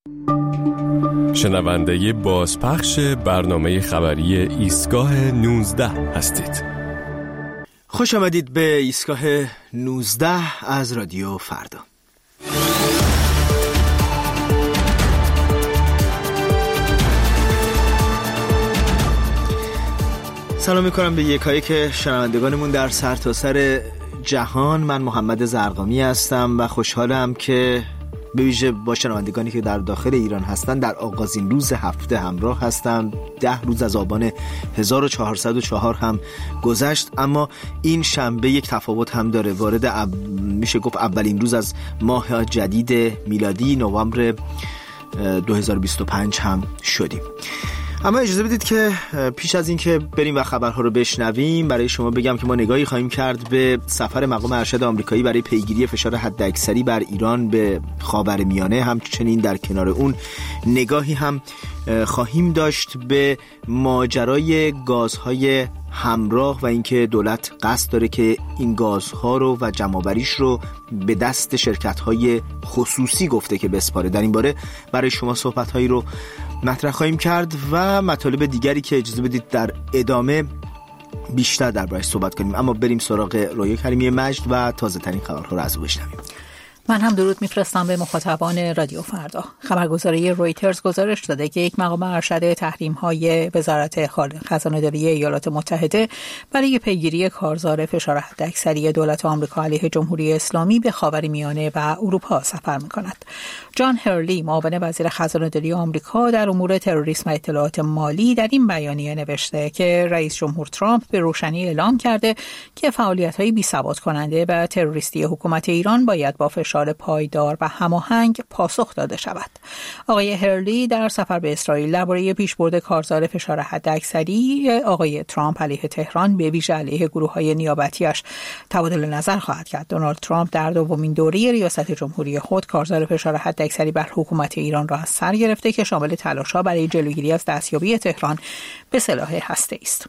شنونده بازپخش برنامه خبری ایستگاه 19 هستید. خوش آمدید به ایستگاه 19 از رادیو فردا. سلام میکنم به یکایک شنوندگانمون در سرتاسر جهان. من محمد زرقامی هستم و خوشحالم که به ویژه با شنوندگانی که در داخل ایران هستند در آغازین روز هفته همراه هستم. 10 روز از آبان 1404 هم گذشت، اما این شنبه یک تفاوت هم داره. وارد میشه گفت اولین روز از ماه جدید میلادی نوامبر 2025 هم شدیم. اما اجازه بدید که پیش از این که بریم و خبرها رو بشنویم برای شما بگم که ما نگاهی خواهیم کرد به سفر مقام ارشد آمریکایی برای پیگیری فشار حداکثری بر ایران به خاورمیانه. همچنین در کنار اون نگاهی هم خواهیم داشت به ماجرای گازهای همراه و اینکه دولت قصد داره که این گازها رو و جمع‌آوریش رو به دست شرکت‌های خصوصی گفته که بسپاره. در این باره برای شما صحبت‌هایی رو مطرح خواهیم کرد و مطالب دیگری که اجازه بدید در ادامه بیشتر دربارش صحبت کنیم. اما بریم سراغ رویا کریمی مجد و تازه ترین خبرها رو از او بشنویم. من هم درود میفرستم به مخاطبان رادیو فردا. خبرگزاری رویترز گزارش داده که یک مقام ارشد تحریم‌های وزارت خزانه‌داری ایالات متحده برای پیگیری کارزار فشار حداکثری دولت آمریکا علیه جمهوری اسلامی به خاورمیانه و اروپا سفر می‌کند. جان هرلی، معاون وزیر خزانه‌داری آمریکا در امور تروریسم و اطلاعات مالی، در این بیانیه نوشته که رئیس جمهور ترامپ به روشنی اعلام کرده که فعالیت‌های بی‌ثبات کننده و تروریستی حکومت ایران باید با فشار پایدار و هماهنگ پاسخ داده شود. آقای هرلی در سفر به اسرائیل درباره پیشبرد کارزار فشار حداکثری آقای ترامپ علیه تهران به ویژه علیه گروه‌های نیابتی‌اش تبادل نظر خواهد کرد. دونالد ترامپ در دومین دوره ریاست جمهوری خود کارزار فشار حداکثری بر حکومت ایران را از سر گرفته که شامل تلاش‌ها برای جلوگیری از دستیابی تهران به سلاح هسته‌ای است.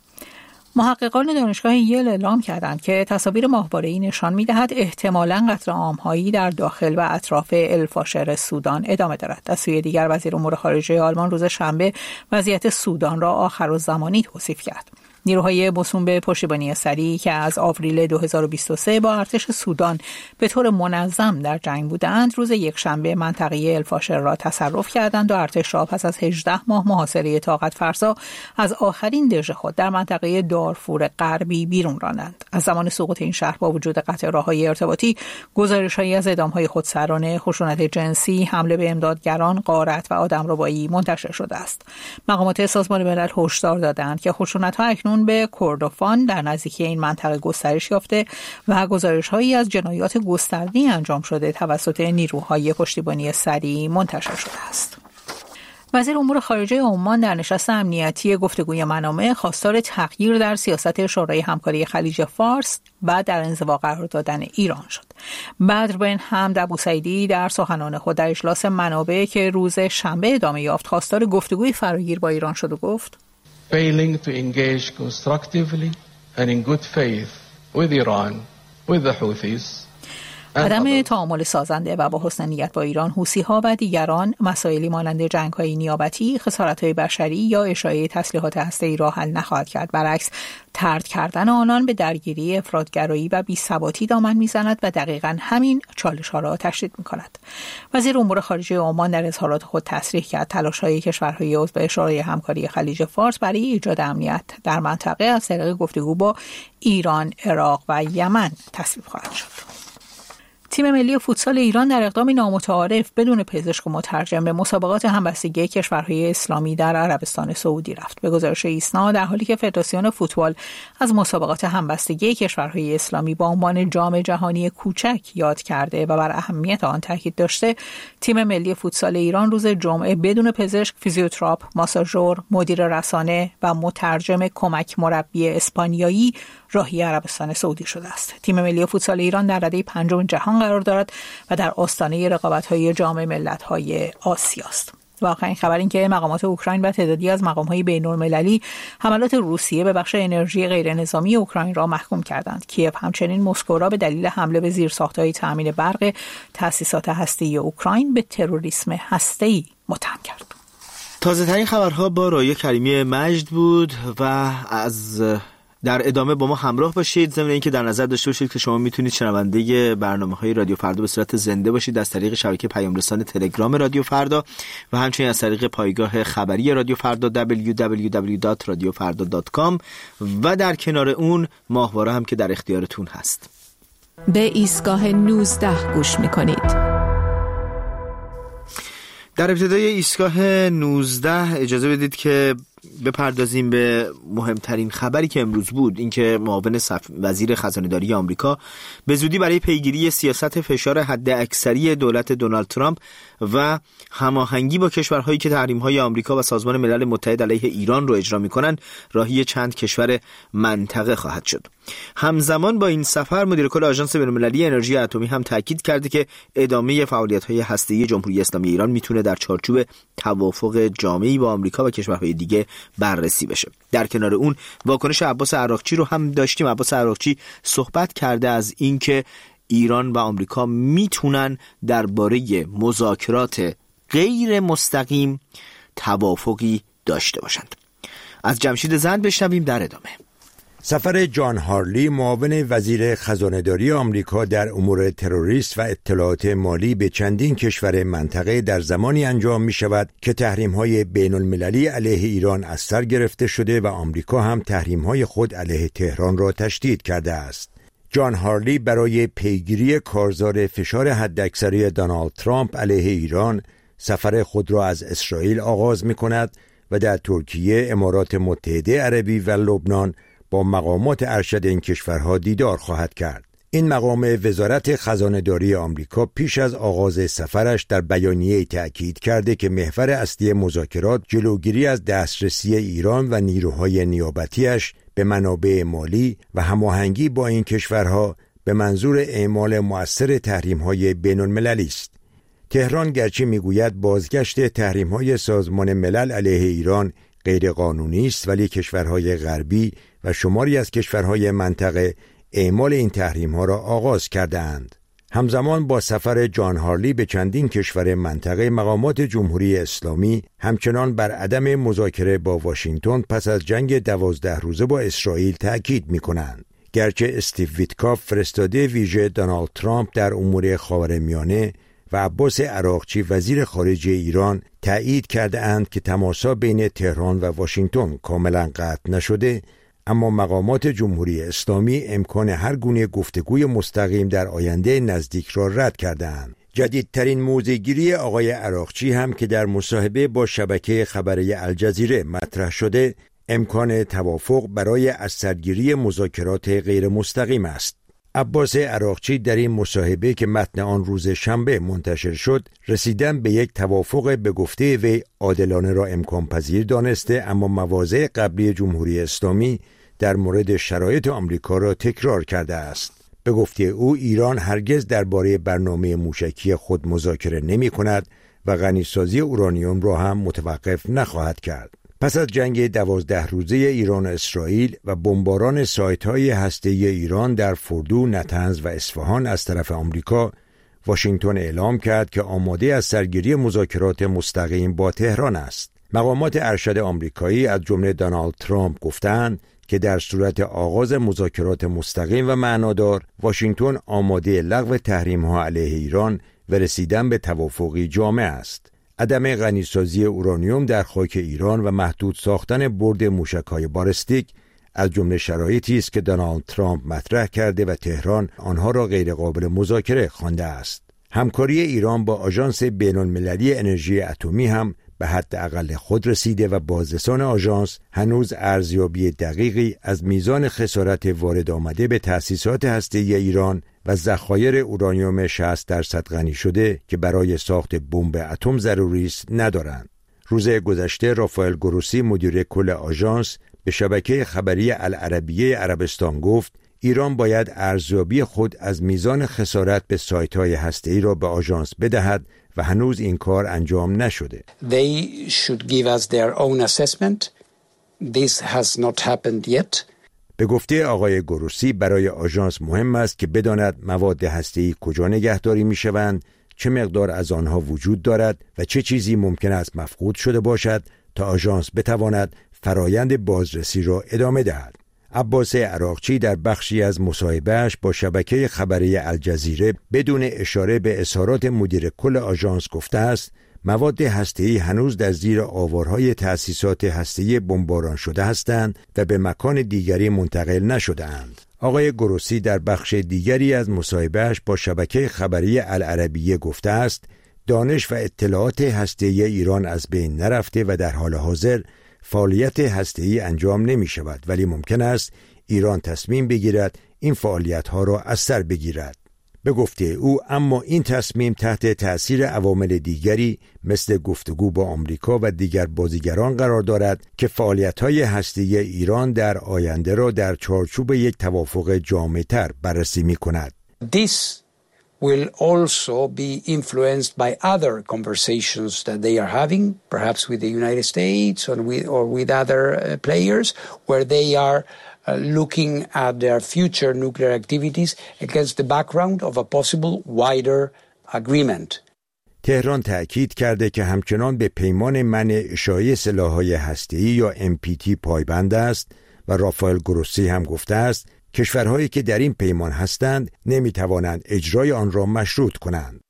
محققان دانشگاه یل اعلام کردند که تصاویر ماهواره‌ای نشان می‌دهد احتمالاً قتل عام‌هایی در داخل و اطراف الفاشر سودان ادامه دارد. از سوی دیگر وزیر امور خارجه آلمان روز شنبه وضعیت سودان را آخرالزمانی توصیف کرد. نیروهای موسوم به پشتیبانی سریع که از آوریل 2023 با ارتش سودان به طور منظم در جنگ بودند، روز یکشنبه منطقه الفاشر را تصرف کردند و ارتش را پس از 18 ماه محاصره طاقت فرسا از آخرین دژ خود در منطقه دارفور غربی بیرون راندند. از زمان سقوط این شهر با وجود قطع راه‌های ارتباطی، گزارش‌هایی از اعدام‌های خودسرانه، خشونت جنسی، حمله به امدادگران، غارت و آدمربایی منتشر شده است. مقامات سازمان ملل هشدار دادند که خشونت‌ها اکنون به کردوفان در نزدیکی این منطقه گسترش یافته و گزارش‌هایی از جنایات گسترده‌ای انجام شده توسط نیروهای پشتیبانی سریع منتشر شده است. وزیر امور خارجه عمان در نشست امنیتی گفتگوی منامه خواستار تغییر در سیاست شورای همکاری خلیج فارس و در انزوا قرار دادن ایران شد. بدر بن حمد ابوسعیدی در سخنان خود در اجلاس منابع که روز شنبه ادامه یافت خواستار گفتگوی فراگیر با ایران شد و گفت: Failing to engage constructively and in good faith with Iran, with the Houthis. عدم تعامل سازنده و با حسن نیت با ایران، حوثی‌ها و دیگران مسائلی مانند جنگ‌های نیابتی، خسارت‌های بشری یا اشاعه تسلیحات هسته‌ای را حل نخواهد کرد. برعکس، طرد کردن آنان به درگیری افراط‌گرایی و بی‌ثباتی دامن می‌زند و دقیقاً همین چالش‌ها را تشدید می‌کند. وزیر امور خارجه عمان در اظهارات خود تصریح کرد تلاش‌های کشورهای عضو شورای همکاری خلیج فارس برای ایجاد امنیت در منطقه از طریق گفتگو با ایران، عراق و یمن تصویب خواهد شد. تیم ملی فوتسال ایران در اقدامی نامتعارف بدون پزشک و مترجم به مسابقات همبستگی کشورهای اسلامی در عربستان سعودی رفت. به گزارش ایسنا، در حالی که فدراسیون فوتبال از مسابقات همبستگی کشورهای اسلامی با عنوان جام جهانی کوچک یاد کرده و بر اهمیت آن تاکید داشته، تیم ملی فوتسال ایران روز جمعه بدون پزشک، فیزیوتراپ، ماساژور، مدیر رسانه و مترجم کمک مربی اسپانیایی راهی عربستان سعودی شده است. تیم ملی فوتسال ایران در رده پنجم جهان قرار دارد و در آستانه رقابت‌های جام ملت‌های آسیا است. و آخرین خبر این که مقامات اوکراین و تعدادی از مقام‌های بین‌المللی حملات روسیه به بخش انرژی غیرنظامی اوکراین را محکوم کردند. کیف همچنین مسکو را به دلیل حمله به زیرساخت‌های تأمین برق تأسیسات هسته‌ای اوکراین به تروریسم هسته‌ای متهم کرد. تازه ترین خبرها با رایه کریمی مجد بود و در ادامه با ما همراه باشید. ضمن اینکه در نظر داشته باشید که شما میتونید شنونده برنامه‌های رادیو فردا به صورت زنده باشید از طریق شبکه پیام رسان تلگرام رادیو فردا و همچنین از طریق پایگاه خبری رادیو فردا www.radiofarda.com و در کنار اون ماهواره هم که در اختیارتون هست. به ایستگاه 19 گوش میکنید. در ابتدای ایستگاه 19 اجازه بدید که بپردازیم به مهمترین خبری که امروز بود، اینکه معاون وزیر خزانه‌داری آمریکا به زودی برای پیگیری سیاست فشار حداکثری دولت دونالد ترامپ و هماهنگی با کشورهایی که تحریم‌های آمریکا و سازمان ملل متحد علیه ایران رو اجرا می‌کنند راهی چند کشور منطقه خواهد شد. همزمان با این سفر مدیر کل آژانس بین‌المللی انرژی اتمی هم تاکید کرده که ادامه فعالیت‌های هسته‌ای جمهوری اسلامی ایران میتونه در چارچوب توافق جامعی با آمریکا و کشورهای دیگه بررسی بشه. در کنار اون واکنش عباس عراقچی رو هم داشتیم. عباس عراقچی صحبت کرده از اینکه ایران و آمریکا میتونن درباره مذاکرات غیر مستقیم توافقی داشته باشند. از جمشید زند بشنویم در ادامه. سفر جان هارلی معاون وزیر خزانه‌داری آمریکا در امور تروریست و اطلاعات مالی به چندین کشور منطقه در زمانی انجام می شود که تحریم‌های بین‌المللی علیه ایران از سر گرفته شده و آمریکا هم تحریم‌های خود علیه تهران را تشدید کرده است. جان هارلی برای پیگیری کارزار فشار حداکثری دونالد ترامپ علیه ایران سفر خود را از اسرائیل آغاز می کند و در ترکیه، امارات متحده عربی و لبنان با مقامات ارشد این کشورها دیدار خواهد کرد. این مقام وزارت خزانه‌داری آمریکا پیش از آغاز سفرش در بیانیه‌ای تأکید کرده که محور اصلی مذاکرات جلوگیری از دسترسی ایران و نیروهای نیابتیش به منابع مالی و هماهنگی با این کشورها به منظور اعمال مؤثر تحریم‌های بین‌المللی است. تهران گرچه میگوید بازگشت تحریم‌های سازمان ملل علیه ایران غیر قانونی است، ولی کشورهای غربی و شماری از کشورهای منطقه اعمال این تحریم‌ها را آغاز کرده‌اند. همزمان با سفر جان هارلی به چندین کشور منطقه، مقامات جمهوری اسلامی همچنان بر عدم مذاکره با واشنگتن پس از جنگ 12 روزه با اسرائیل تأکید می‌کنند. گرچه استیو ویتکاف فرستاده ویژه دونالد ترامپ در امور خاورمیانه و عباس عراقچی وزیر خارجه ایران تأیید کرده اند که تماس‌ها بین تهران و واشنگتن کاملا قطع نشده، اما مقامات جمهوری اسلامی امکان هر گونه گفتگوی مستقیم در آینده نزدیک را رد کردند. جدیدترین موضع‌گیری آقای عراقچی هم که در مصاحبه با شبکه خبری الجزیره مطرح شده، امکان توافق برای از سرگیری مذاکرات غیر مستقیم است. عباس عراقچی در این مصاحبه که متن آن روز شنبه منتشر شد، رسیدن به یک توافق به گفته وی عادلانه را امکان پذیر دانسته، اما مواضع قبلی جمهوری اسلامی در مورد شرایط آمریکا را تکرار کرده است. به گفته او ایران هرگز درباره برنامه موشکی خود مذاکره نمی کند و غنیسازی اورانیوم را هم متوقف نخواهد کرد. پس از جنگ 12 روزه ایران و اسرائیل و بمباران سایت‌های هسته‌ای ایران در فردو، نتنز و اصفهان از طرف آمریکا، واشنگتن اعلام کرد که آماده از سرگیری مذاکرات مستقیم با تهران است. مقامات ارشد آمریکایی از جمله دونالد ترامپ گفتند که در صورت آغاز مذاکرات مستقیم و معنادار، واشنگتن آماده لغو تحریم‌ها علیه ایران و رسیدن به توافقی جامع است. عدم غنیسازی اورانیوم در خاک ایران و محدود ساختن برد موشک‌های بالستیک از جمله شرایطی است که دونالد ترامپ مطرح کرده و تهران آنها را غیر قابل مذاکره خوانده است. همکاری ایران با آژانس بین‌المللی انرژی اتمی هم به حداقل خود رسیده و بازرسان آژانس هنوز ارزیابی دقیقی از میزان خسارت وارد آمده به تأسیسات هسته‌ای ایران و ذخایر اورانیوم 60% غنی شده که برای ساخت بمب اتم ضروری است ندارند. روز گذشته رافائل گروسی مدیر کل آژانس به شبکه خبری العربیه عربستان گفت ایران باید ارزیابی خود از میزان خسارت به سایت‌های هسته‌ای را به آژانس بدهد و هنوز این کار انجام نشده. They should give us their own assessment. This has not happened yet. به گفته آقای گروسی برای آژانس مهم است که بداند مواد هسته‌ای کجا نگهداری می‌شوند، چه مقدار از آنها وجود دارد و چه چیزی ممکن است مفقود شده باشد تا آژانس بتواند فرایند بازرسی را ادامه دهد. عباس عراقچی در بخشی از مصاحبه‌اش با شبکه خبری الجزیره بدون اشاره به اظهارات مدیر کل آژانس گفته است مواد هسته‌ای هنوز در زیر آوارهای تأسیسات هسته‌ای بمباران شده هستند و به مکان دیگری منتقل نشده‌اند. آقای گروسی در بخش دیگری از مصاحبه‌اش با شبکه خبری العربیه گفته است دانش و اطلاعات هسته‌ای ایران از بین نرفته و در حال حاضر فعالیت هسته‌ای انجام نمی شود، ولی ممکن است ایران تصمیم بگیرد این فعالیت‌ها را از سر بگیرد. به گفته او اما این تصمیم تحت تأثیر عوامل دیگری مثل گفتگو با آمریکا و دیگر بازیگران قرار دارد که فعالیت‌های هسته‌ای ایران در آینده را در چارچوب یک توافق جامع‌تر بررسی می‌کند. This will also be influenced by other conversations that they are having, perhaps with the United States or with other players, where they are looking at their future nuclear activities against the background of a possible wider agreement. تهران تأکید کرده که همچنان به پیمان منع اشاعه سلاح‌های هسته‌ای یا NPT پایبند است و رافائل گروسی هم گفته است کشورهایی که در این پیمان هستند نمیتوانند اجرای آن را مشروط کنند.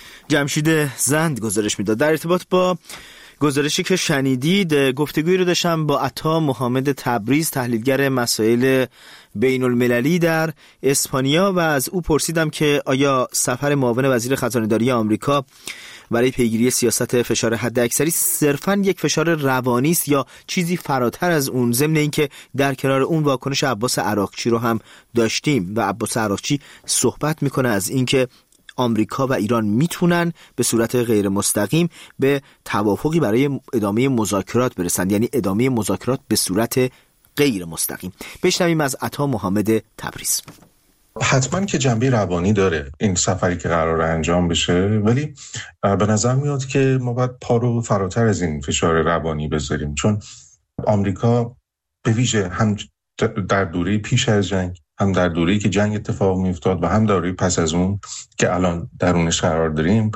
جمشید زند گزارش میداد. در ارتباط با گزارشی که شنیدید گفتگویی رو داشتم با عطا محمد تبریز، تحلیلگر مسائل بین المللی در اسپانیا و از او پرسیدم که آیا سفر معاون وزیر خزانه‌داری آمریکا برای پیگیری سیاست فشار حداکثری صرفاً یک فشار روانی است یا چیزی فراتر از اون، ضمن اینکه در کنار اون واکنش عباس عراقچی رو هم داشتیم و عباس عراقچی صحبت میکنه از اینکه آمریکا و ایران میتونن به صورت غیر مستقیم به توافقی برای ادامه مذاکرات برسند، یعنی ادامه مذاکرات به صورت غیر مستقیم. بشنویم از عطا محمد تبریز. حتما که جنبه روانی داره این سفری که قرار انجام بشه، ولی به نظر میاد که ما باید پا رو فراتر از این فشار روانی بذاریم، چون آمریکا به ویژه هم در دوره پیش از جنگ، هم در دوره‌ای که جنگ اتفاق می‌افتاد و هم دوره پس از اون که الان درونش قرار داریم،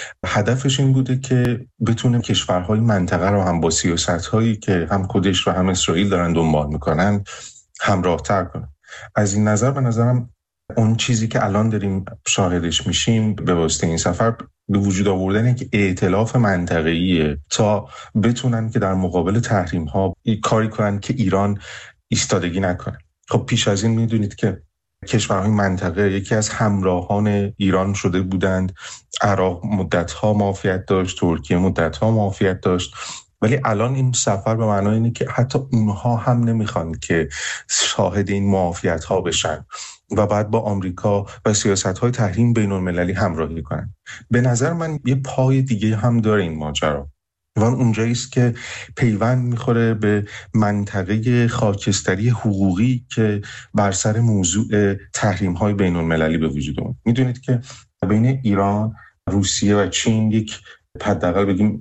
هدفش این بوده که بتونه کشورهای منطقه رو هم با سیاست‌هایی که هم خودش و هم اسرائیل دارن دنبال می‌کنن همراه‌تر کنه. از این نظر به نظرم اون چیزی که الان داریم شاهدش میشیم به واسطه این سفر به وجود آوردن که ائتلاف منطقه‌ایه تا بتونن که در مقابل تحریم‌ها کاری کنن که ایران ایستادگی نکنه. خب پیش از این میدونید که کشورهای منطقه یکی از همراهان ایران شده بودند. عراق مدت‌ها معافیت داشت، ترکیه مدت‌ها معافیت داشت، ولی الان این سفر به معنای اینه که حتی اونها هم نمیخوان که شاهد این معافیت‌ها بشن و بعد با آمریکا و سیاست‌های تحریم بین‌المللی همراهی کنن. به نظر من یه پای دیگه هم داره این ماجرا و اونجایی است که پیوند میخوره به منطقه خاکستری حقوقی که بر سر موضوع تحریم‌های بین‌المللی به وجود اومد. میدونید که بین ایران، روسیه و چین یک حداقل بگیم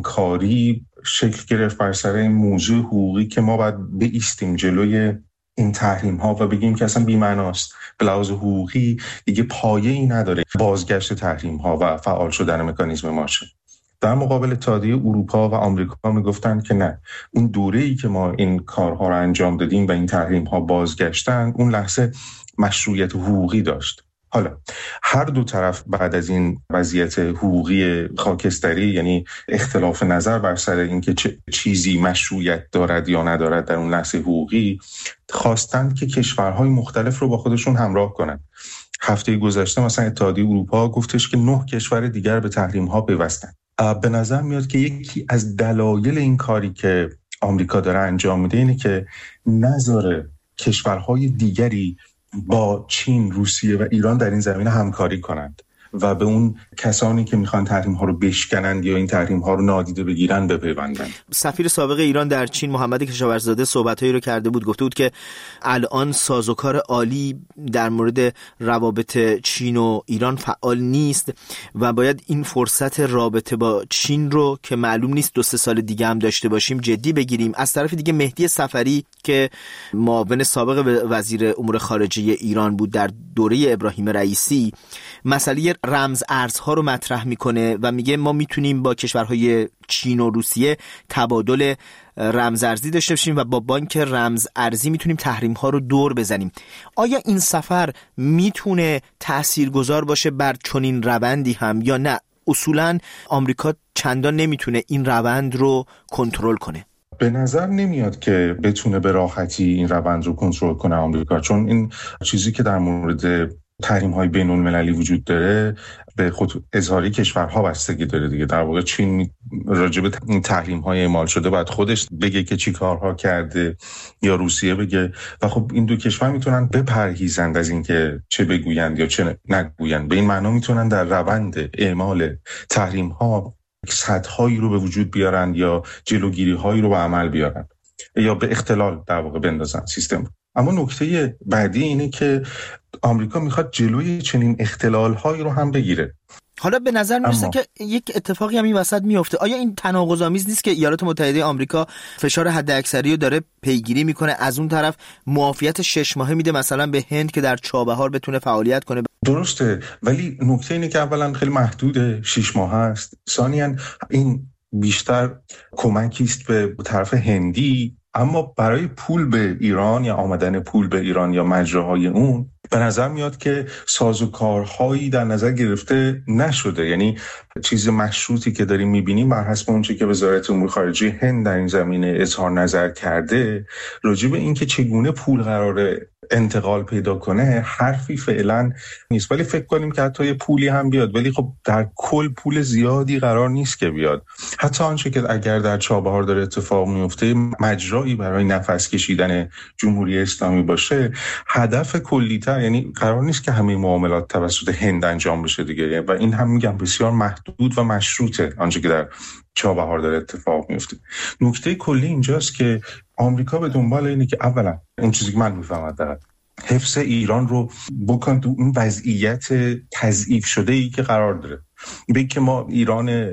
همکاری شکل گرفت بر سر این موضوع حقوقی که ما باید بایستیم جلوی این تحریم‌ها و بگیم که اصلا بی‌معناست. به لحاظ حقوقی دیگه پایه‌ای نداره بازگشت تحریم‌ها و فعال شدن مکانیزم مارشال. در مقابل اتحادیه اروپا و آمریکا میگفتن که نه، اون دوره‌ای که ما این کارها رو انجام دادیم و این تحریم‌ها بازگشتن، اون لحظه مشروعیت حقوقی داشت. حالا هر دو طرف بعد از این وضعیت حقوقی خاکستری، یعنی اختلاف نظر بر سر اینکه چه چیزی مشروعیت دارد یا ندارد در اون لحظه حقوقی، خواستند که کشورهای مختلف رو با خودشون همراه کنند. هفته گذشته مثلا اتحادیه اروپا گفتش که 9 کشور دیگر به تحریم‌ها پیوستن. به نظر میاد که یکی از دلایل این کاری که آمریکا داره انجام میده اینه که نذاره کشورهای دیگری با چین، روسیه و ایران در این زمینه همکاری کنند و به اون کسانی که میخوان تحریم ها رو بشکنند یا این تحریم ها رو نادیده بگیرن بپیوندن. سفیر سابق ایران در چین محمد کشاورزاده صحبتایی رو کرده بود، گفته بود که الان سازوکار عالی در مورد روابط چین و ایران فعال نیست و باید این فرصت رابطه با چین رو که معلوم نیست 2-3 سال دیگه هم داشته باشیم جدی بگیریم. از طرف دیگه مهدی صفری که معاون سابق وزیر امور خارجه ایران بود در دوره ابراهیم رئیسی، مسئله رمز ارزها رو مطرح میکنه و میگه ما میتونیم با کشورهای چین و روسیه تبادل رمز ارزی داشته باشیم و با بانک رمز ارزی میتونیم تحریم ها رو دور بزنیم. آیا این سفر میتونه تاثیرگذار باشه بر چنین روندی هم یا نه اصولاً آمریکا چندان نمیتونه این روند رو کنترل کنه؟ به نظر نمیاد که بتونه به راحتی این روند رو کنترل کنه آمریکا، چون این چیزی که در مورد تحریم‌های بین‌المللی وجود داره به خود اظهاری کشورها بستگی داره دیگه. در واقع چین راجع به این تحریم‌های اعمال شده باید خودش بگه که چی کارها کرده یا روسیه بگه و خب این دو کشور میتونن بپرهیزند از اینکه چه بگویند یا چه نگویند. به این معنا میتونن در روند اعمال تحریم‌ها سدهایی رو به وجود بیارن یا جلوگیری‌هایی رو به عمل بیارن یا به اختلال در واقع بندازن سیستم. اما نکته بعدی اینه که آمریکا میخواد جلوی چنین اختلال‌هایی رو هم بگیره. حالا به نظر میرسه که یک اتفاقی هم این وسط میفته. آیا این تناقض‌آمیز نیست که ایالات متحده آمریکا فشار حداکثری رو داره پیگیری میکنه، از اون طرف معافیت 6 ماهه میده مثلا به هند که در چابهار بتونه فعالیت کنه؟ درسته، ولی نکته اینه که اولا خیلی محدوده، 6 ماه است. ثانیاً این بیشتر کمکی است به طرف هندی، اما برای پول به ایران یا آمدن پول به ایران یا مجراهای اون به نظر میاد که سازوکارهایی در نظر گرفته نشده. یعنی چیز مشروطی که داریم میبینیم بر حسب اونچه که وزارت امور خارجه هند در این زمینه اظهار نظر کرده راجع به اینکه چگونه پول قراره انتقال پیدا کنه حرفی فعلا نیست. ولی فکر کنیم که حتی یه پولی هم بیاد، ولی خب در کل پول زیادی قرار نیست که بیاد. حتی آنچه که اگر در چابهار داره اتفاق میفته مجرایی برای نفس کشیدن جمهوری اسلامی باشه، هدف کلی‌تر یعنی قرار نیست که همه معاملات توسط هند انجام بشه دیگه و این هم میگم بسیار محدود و مشروطه آنچه که در چابهار داره اتفاق میفته. نکته کلی اینجاست که آمریکا به دنبال اینه که اولا اون چیزی که من میفهمم داره حفظ ایران رو بکن تو این وضعیت تضعیف شده ای که قرار داره. بگه که ما ایران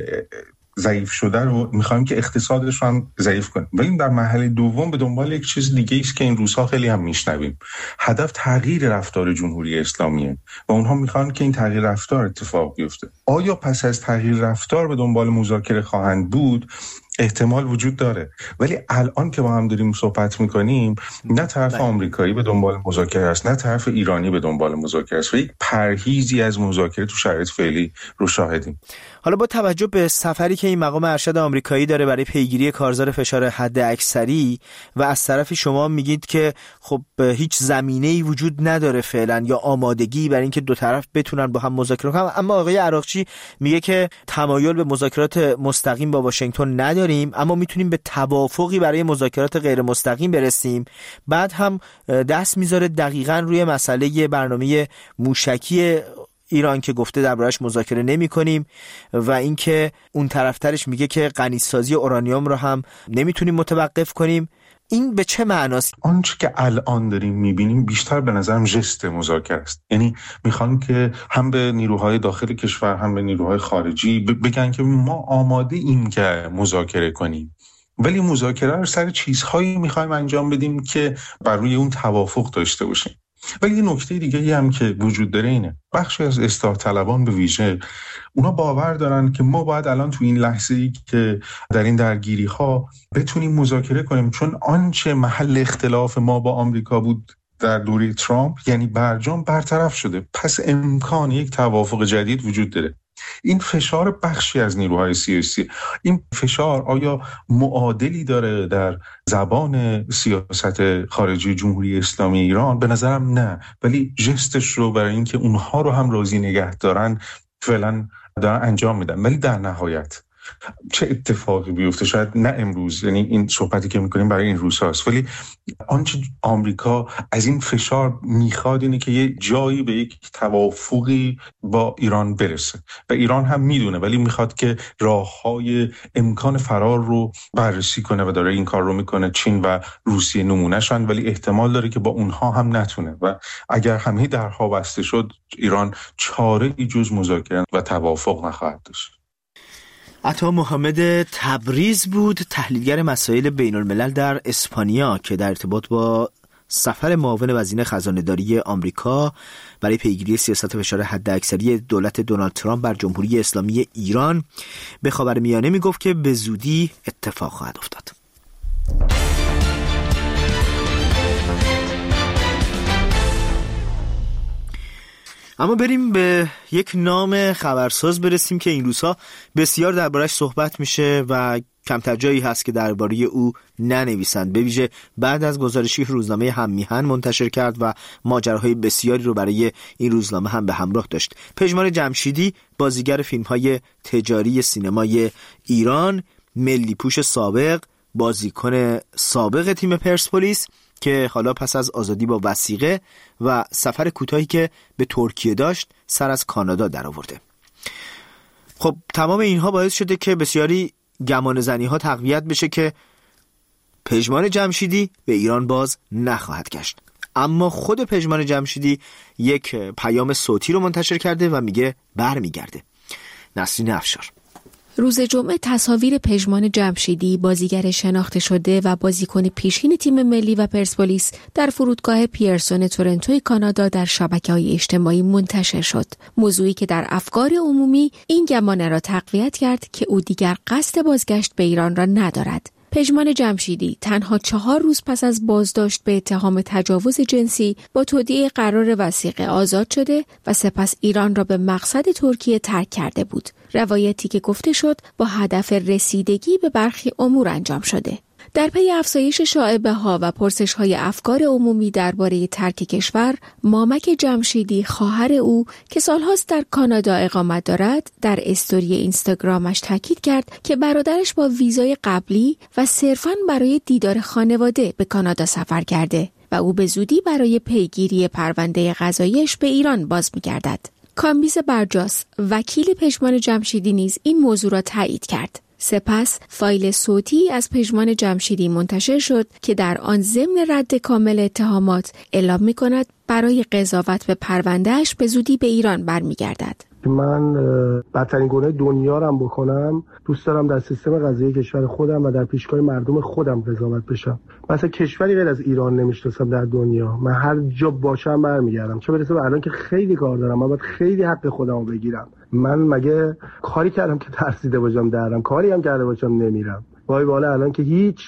ضعیف شده رو میخوایم که اقتصادش رو هم ضعیف کنیم، ولی در مرحله دوم به دنبال یک چیز دیگه است که این روزها خیلی هم میشنویم. هدف تغییر رفتار جمهوری اسلامیه و اونها میخوان که این تغییر رفتار اتفاق بیفته. آیا پس از تغییر رفتار به دنبال مذاکره خواهند بود؟ احتمال وجود داره، ولی الان که با هم داریم صحبت میکنیم نه طرف آمریکایی به دنبال مذاکره است نه طرف ایرانی به دنبال مذاکره است و یک پرهیزی از مذاکره تو شرایط فعلی رو شاهدیم. حالا با توجه به سفری که این مقام ارشد آمریکایی داره برای پیگیری کارزار فشار حداکثری و از طرف شما میگید که خب هیچ زمینه‌ای وجود نداره فعلا یا آمادگی برای اینکه دو طرف بتونن با هم مذاکره کنن، اما آقای عراقچی میگه که تمایل به مذاکرات مستقیم با واشنگتن نداریم، اما میتونیم به توافقی برای مذاکرات غیر مستقیم برسیم. بعد هم دست میذاره دقیقاً روی مسئله برنامه موشکی ایران که گفته دربارش مذاکره نمی کنیم و اینکه اون طرفترش میگه که غنیسازی اورانیوم رو هم نمیتونیم متوقف کنیم. این به چه معناست؟ آنچه که الان داریم میبینیم بیشتر به نظرم ژست مذاکره است. یعنی میخوان که هم به نیروهای داخل کشور هم به نیروهای خارجی بگن که ما آماده ایم که مذاکره کنیم، ولی مذاکره رو سر چیزهایی میخوایم انجام بدیم که بر روی اون توافق داشته باشیم. ولی یه نکته دیگه هم که وجود داره اینه، بخشی از اصلاح طلبان به ویژه اونا باور دارن که ما باید الان تو این لحظه‌ای که در این درگیری ها بتونیم مذاکره کنیم، چون آنچه محل اختلاف ما با آمریکا بود در دوره ترامپ یعنی برجام برطرف شده، پس امکان یک توافق جدید وجود داره. این فشار بخشی از نیروهای سیاسی، این فشار آیا معادلی داره در زبان سیاست خارجی جمهوری اسلامی ایران؟ به نظرم نه، ولی ژستش رو برای اینکه اونها رو هم راضی نگه دارن فعلا دارن انجام میدن. ولی در نهایت چه اتفاقی بیفته. شاید نه امروز، یعنی این صحبتی که میکنیم برای این روزهاست، ولی آنچه آمریکا از این فشار میخواد اینه که یه جایی به یک توافقی با ایران برسه و ایران هم میدونه، ولی میخواد که راههای امکان فرار رو بررسی کنه و داره این کار رو میکنه. چین و روسیه نمونهشن، ولی احتمال داره که با اونها هم نتونه و اگر همه درها بسته شد ایران چاره ای جز مذاکره و توافق نخواهد داشت. عطا محمد تبریز بود، تحلیلگر مسائل بین الملل در اسپانیا، که در ارتباط با سفر معاون وزیر خزانه‌داری آمریکا برای پیگیری سیاست فشار حداکثری دولت دونالد ترامپ بر جمهوری اسلامی ایران به خاورمیانه میگفت که به زودی اتفاق خواهد افتاد. اما بریم به یک نام خبرساز برسیم که این روزها بسیار دربارش صحبت میشه و کمتر جایی هست که درباره او ننویسند، به ویژه بعد از گزارشی روزنامه هم میهن منتشر کرد و ماجراهای بسیاری رو برای این روزنامه هم به همراه داشت. پژمان جمشیدی، بازیگر فیلم‌های تجاری سینمای ایران، ملی پوش سابق، بازیکن سابق تیم پرسپولیس که حالا پس از آزادی با وثیقه و سفر کوتاهی که به ترکیه داشت سر از کانادا در آورده. خب تمام اینها باعث شده که بسیاری گمان زنی ها تقویت بشه که پژمان جمشیدی به ایران باز نخواهد گشت. اما خود پژمان جمشیدی یک پیام صوتی رو منتشر کرده و میگه برمیگرده. نسرین افشار. روز جمعه تصاویر پژمان جمشیدی، بازیگر شناخته شده و بازیکن پیشین تیم ملی و پرسپولیس، در فرودگاه پیرسون تورنتو کانادا در شبکه‌های اجتماعی منتشر شد. موضوعی که در افکار عمومی این گمان را تقویت کرد که او دیگر قصد بازگشت به ایران را ندارد. پژمان جمشیدی تنها 4 روز پس از بازداشت به اتهام تجاوز جنسی با تودیع قرار وثیقه آزاد شده و سپس ایران را به مقصد ترکیه ترک کرده بود. روایتی که گفته شد با هدف رسیدگی به برخی امور انجام شده. در پی افزایش شایعه‌ها و پرسش‌های افکار عمومی درباره ترک کشور، مامک جمشیدی، خواهر او که سالهاست در کانادا اقامت دارد، در استوری اینستاگرامش تاکید کرد که برادرش با ویزای قبلی و صرفاً برای دیدار خانواده به کانادا سفر کرده و او به زودی برای پیگیری پرونده قضاییش به ایران باز می‌گردد. کامبیز برجاس، وکیل پژمان جمشیدی نیز این موضوع را تایید کرد. سپس فایل صوتی از پژمان جمشیدی منتشر شد که در آن ضمن رد کامل اتهامات اعلام می‌کند برای قضاوت به پروندهش به زودی به ایران برمیگردد. من بدترین گناه دنیا رو بکنم، دوست دارم در سیستم قضایی کشور خودم و در پیشگاه مردم خودم قضاوت بشم. مثلا کشوری غیر از ایران نمیشناسم در دنیا. من هر جا باشم برمیگردم، چه برسه به الان که خیلی کار دارم، من باید خیلی حق خودم رو بگیرم. من مگه کاری کردم که ترسیده باشم درم؟ کاری هم کرده باشم نمیرم. وای بالا الان که هیچ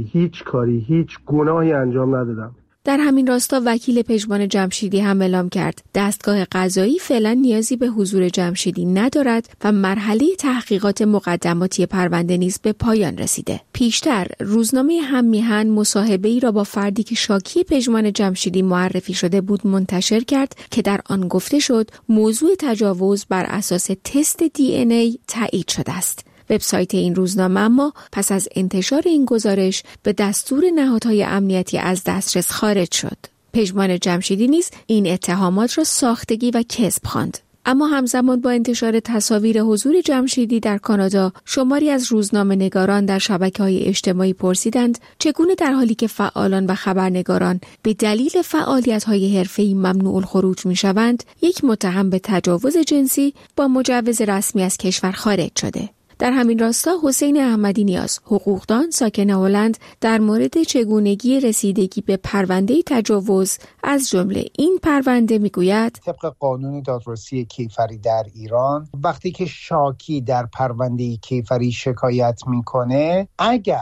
کاری گناهی انجام ندادم. در همین راستا وکیل پژمان جمشیدی هم اعلام کرد دستگاه قضایی فعلا نیازی به حضور جمشیدی ندارد و مرحله تحقیقات مقدماتی پرونده نیز به پایان رسیده. پیشتر روزنامه هم میهن مصاحبه‌ای را با فردی که شاکی پژمان جمشیدی معرفی شده بود منتشر کرد که در آن گفته شد موضوع تجاوز بر اساس تست DNA تایید شده است. وبسایت این روزنامه اما پس از انتشار این گزارش به دستور نهادهای امنیتی از دسترس خارج شد. پژمان جمشیدی نیز این اتهامات را ساختگی و کذب خواند. اما همزمان با انتشار تصاویر حضور جمشیدی در کانادا، شماری از روزنامه‌نگاران در شبکه‌های اجتماعی پرسیدند چگونه در حالی که فعالان و خبرنگاران به دلیل فعالیت‌های حرفه‌ای ممنوع الخروج می‌شوند، یک متهم به تجاوز جنسی با مجوز رسمی از کشور خارج شده. در همین راستا حسین احمدی نیاز، حقوقدان ساکن هلند، در مورد چگونگی رسیدگی به پرونده تجاوز از جمله این پرونده میگوید طبق قانون دادرسی کیفری در ایران وقتی که شاکی در پرونده کیفری شکایت میکنه، اگر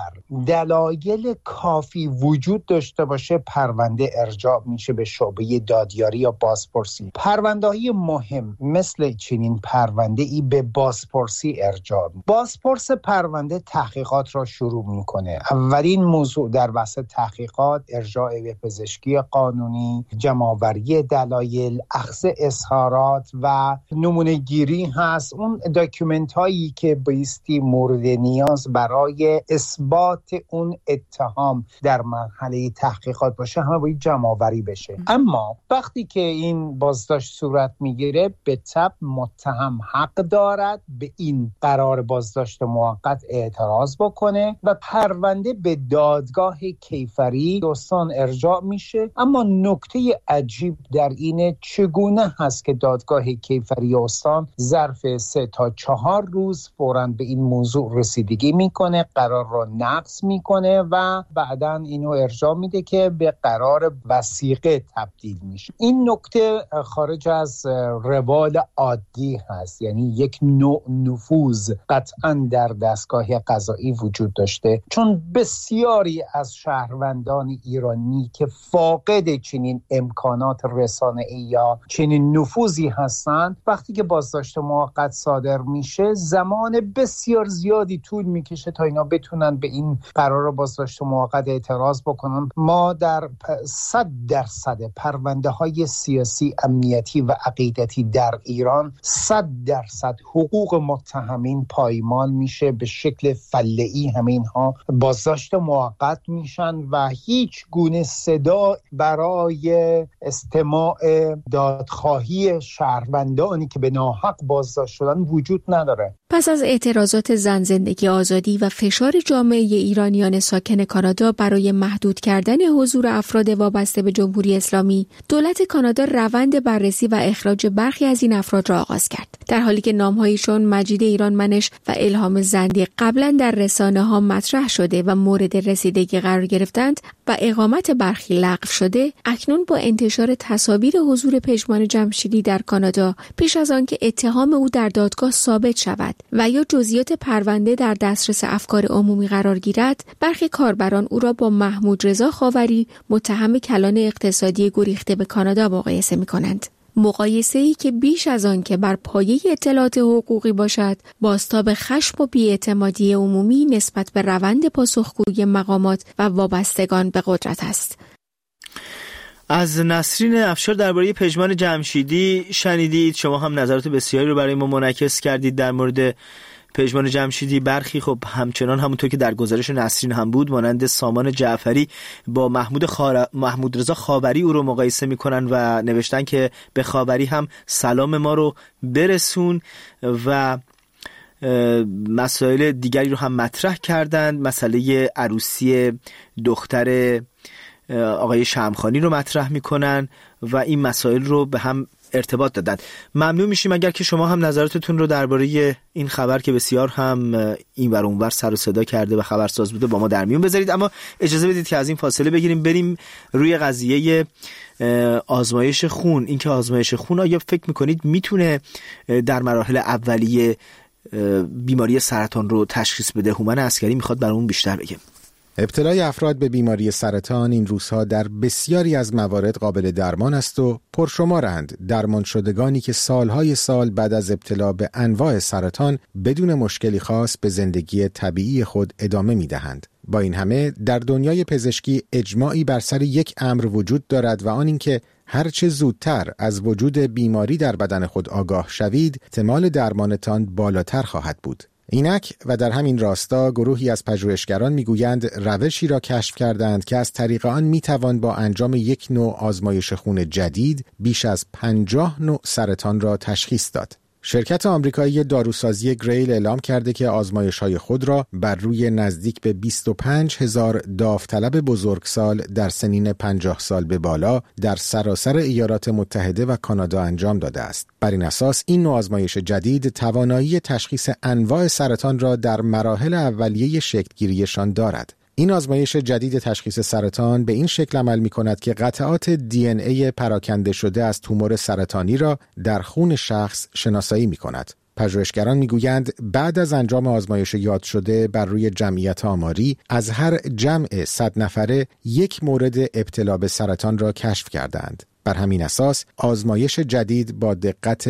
دلایل کافی وجود داشته باشه پرونده ارجاع میشه به شعبه دادیاری یا بازپرسی. پرونده‌های مهم مثل چنین پرونده‌ای به بازپرسی ارجاع میشه. بازپرس پرونده تحقیقات را شروع میکنه. اولین موضوع در بحث تحقیقات ارجاع به پزشکی قانونی، جمع‌آوری دلایل، اخذ اظهارات و نمونه گیری هست. اون داکیومنت هایی که بایستی مورد نیاز برای اثبات اون اتهام در مرحله تحقیقات باشه همه باید جمع‌آوری بشه. اما وقتی که این بازداشت صورت میگیره به طبع متهم حق دارد به این قرار بازداشت موقت اعتراض بکنه و پرونده به دادگاه کیفری استان ارجاع میشه. اما نکته عجیب در اینه چگونه هست که دادگاه کیفری استان ظرف 3 تا 4 روز فوراً به این موضوع رسیدگی میکنه، قرار را نقض میکنه و بعداً اینو ارجاع میده که به قرار وثیقه تبدیل میشه. این نکته خارج از روال عادی هست، یعنی یک نوع نفوذ قطعاً در دستگاه قضایی وجود داشته، چون بسیاری از شهروندان ایرانی که فاقد چنین امکانات رسانه‌ای یا چنین نفوذی هستند وقتی که بازداشت موقت صادر میشه زمان بسیار زیادی طول میکشه تا اینا بتونن به این قرار بازداشت موقت اعتراض بکنن. ما در 100% پرونده های سیاسی، امنیتی و عقیدتی در ایران 100% حقوق متهمین پایمال میشه، به شکل فله‌ای همین ها بازداشت موقت میشن و هیچ گونه صدا برای استماع دادخواهی شهروندانی که به ناحق بازداشت شدن وجود نداره. پس از اعتراضات زن زندگی آزادی و فشار جامعه ایرانیان ساکن کانادا برای محدود کردن حضور افراد وابسته به جمهوری اسلامی، دولت کانادا روند بررسی و اخراج برخی از این افراد را آغاز کرد. در حالی که نام‌هایشان مجید ایرانمنش و الهام زندی قبلا در رسانه‌ها مطرح شده و مورد رسیدگی قرار گرفتند و اقامت برخی لغو شده، اکنون با انتشار تصاویر حضور پژمان جمشیدی در کانادا پیش از آن که اتهام او در دادگاه ثابت شود و یا جزئیات پرونده در دسترس افکار عمومی قرار گیرد، برخی کاربران او را با محمود رضا خاوری متهم کلان اقتصادی گریخته به کانادا مقایسه می‌کنند. مقایسه‌ای که بیش از آن که بر پایه اطلاعات حقوقی باشد، بازتاب خشم و بی‌اعتمادی عمومی نسبت به روند پاسخگویی مقامات و وابستگان به قدرت است. از نسرین افشار درباره پژمان جمشیدی شنیدید. شما هم نظرات بسیاری رو برای ما منعکس کردید در مورد پژمان جمشیدی. برخی خب همچنان همونطور که در گزارش نسرین هم بود مانند سامان جعفری با محمود رضا خاوری او رو مقایسه میکنن و نوشتن که به خاوری هم سلام ما رو برسون و مسائل دیگری رو هم مطرح کردند. مسئله عروسی دختر آقای شمخانی رو مطرح میکنن و این مسائل رو به هم ارتباط دادن. ممنون میشیم اگر که شما هم نظراتتون رو درباره این خبر که بسیار هم این ور اون ور سر و صدا کرده و خبرساز بوده با ما در میون بذارید. اما اجازه بدید که از این فاصله بگیریم بریم روی قضیه آزمایش خون. اینکه آزمایش خون آیا فکر میکنید میتونه در مراحل اولیه بیماری سرطان رو تشخیص بده؟ هومن عسکری میخواد برامون بیشتر بگه. ابتلای افراد به بیماری سرطان این روزها در بسیاری از موارد قابل درمان است و پرشمارند درمان شدگانی که سالهای سال بعد از ابتلا به انواع سرطان بدون مشکلی خاص به زندگی طبیعی خود ادامه می دهند. با این همه در دنیای پزشکی اجماعی بر سر یک امر وجود دارد و آن اینکه هرچه زودتر از وجود بیماری در بدن خود آگاه شوید، احتمال درمانتان بالاتر خواهد بود. اینک و در همین راستا گروهی از پژوهشگران میگویند روشی را کشف کردند که از طریق آن میتوان با انجام یک نوع آزمایش خون جدید بیش از 50 نوع سرطان را تشخیص داد. شرکت آمریکایی داروسازی گریل اعلام کرده که آزمایش‌های خود را بر روی نزدیک به 25,000 داوطلب بزرگسال در سنین 50 سال به بالا در سراسر ایالات متحده و کانادا انجام داده است. بر این اساس این نوع آزمایش جدید توانایی تشخیص انواع سرطان را در مراحل اولیه شکل‌گیریشان دارد. این آزمایش جدید تشخیص سرطان به این شکل عمل می کند که قطعات DNA پراکنده شده از تومور سرطانی را در خون شخص شناسایی می کند. پژوهشگران می گویند بعد از انجام آزمایش یاد شده بر روی جمعیت آماری از هر جمع 100 نفره یک مورد ابتلا به سرطان را کشف کردند. بر همین اساس آزمایش جدید با دقت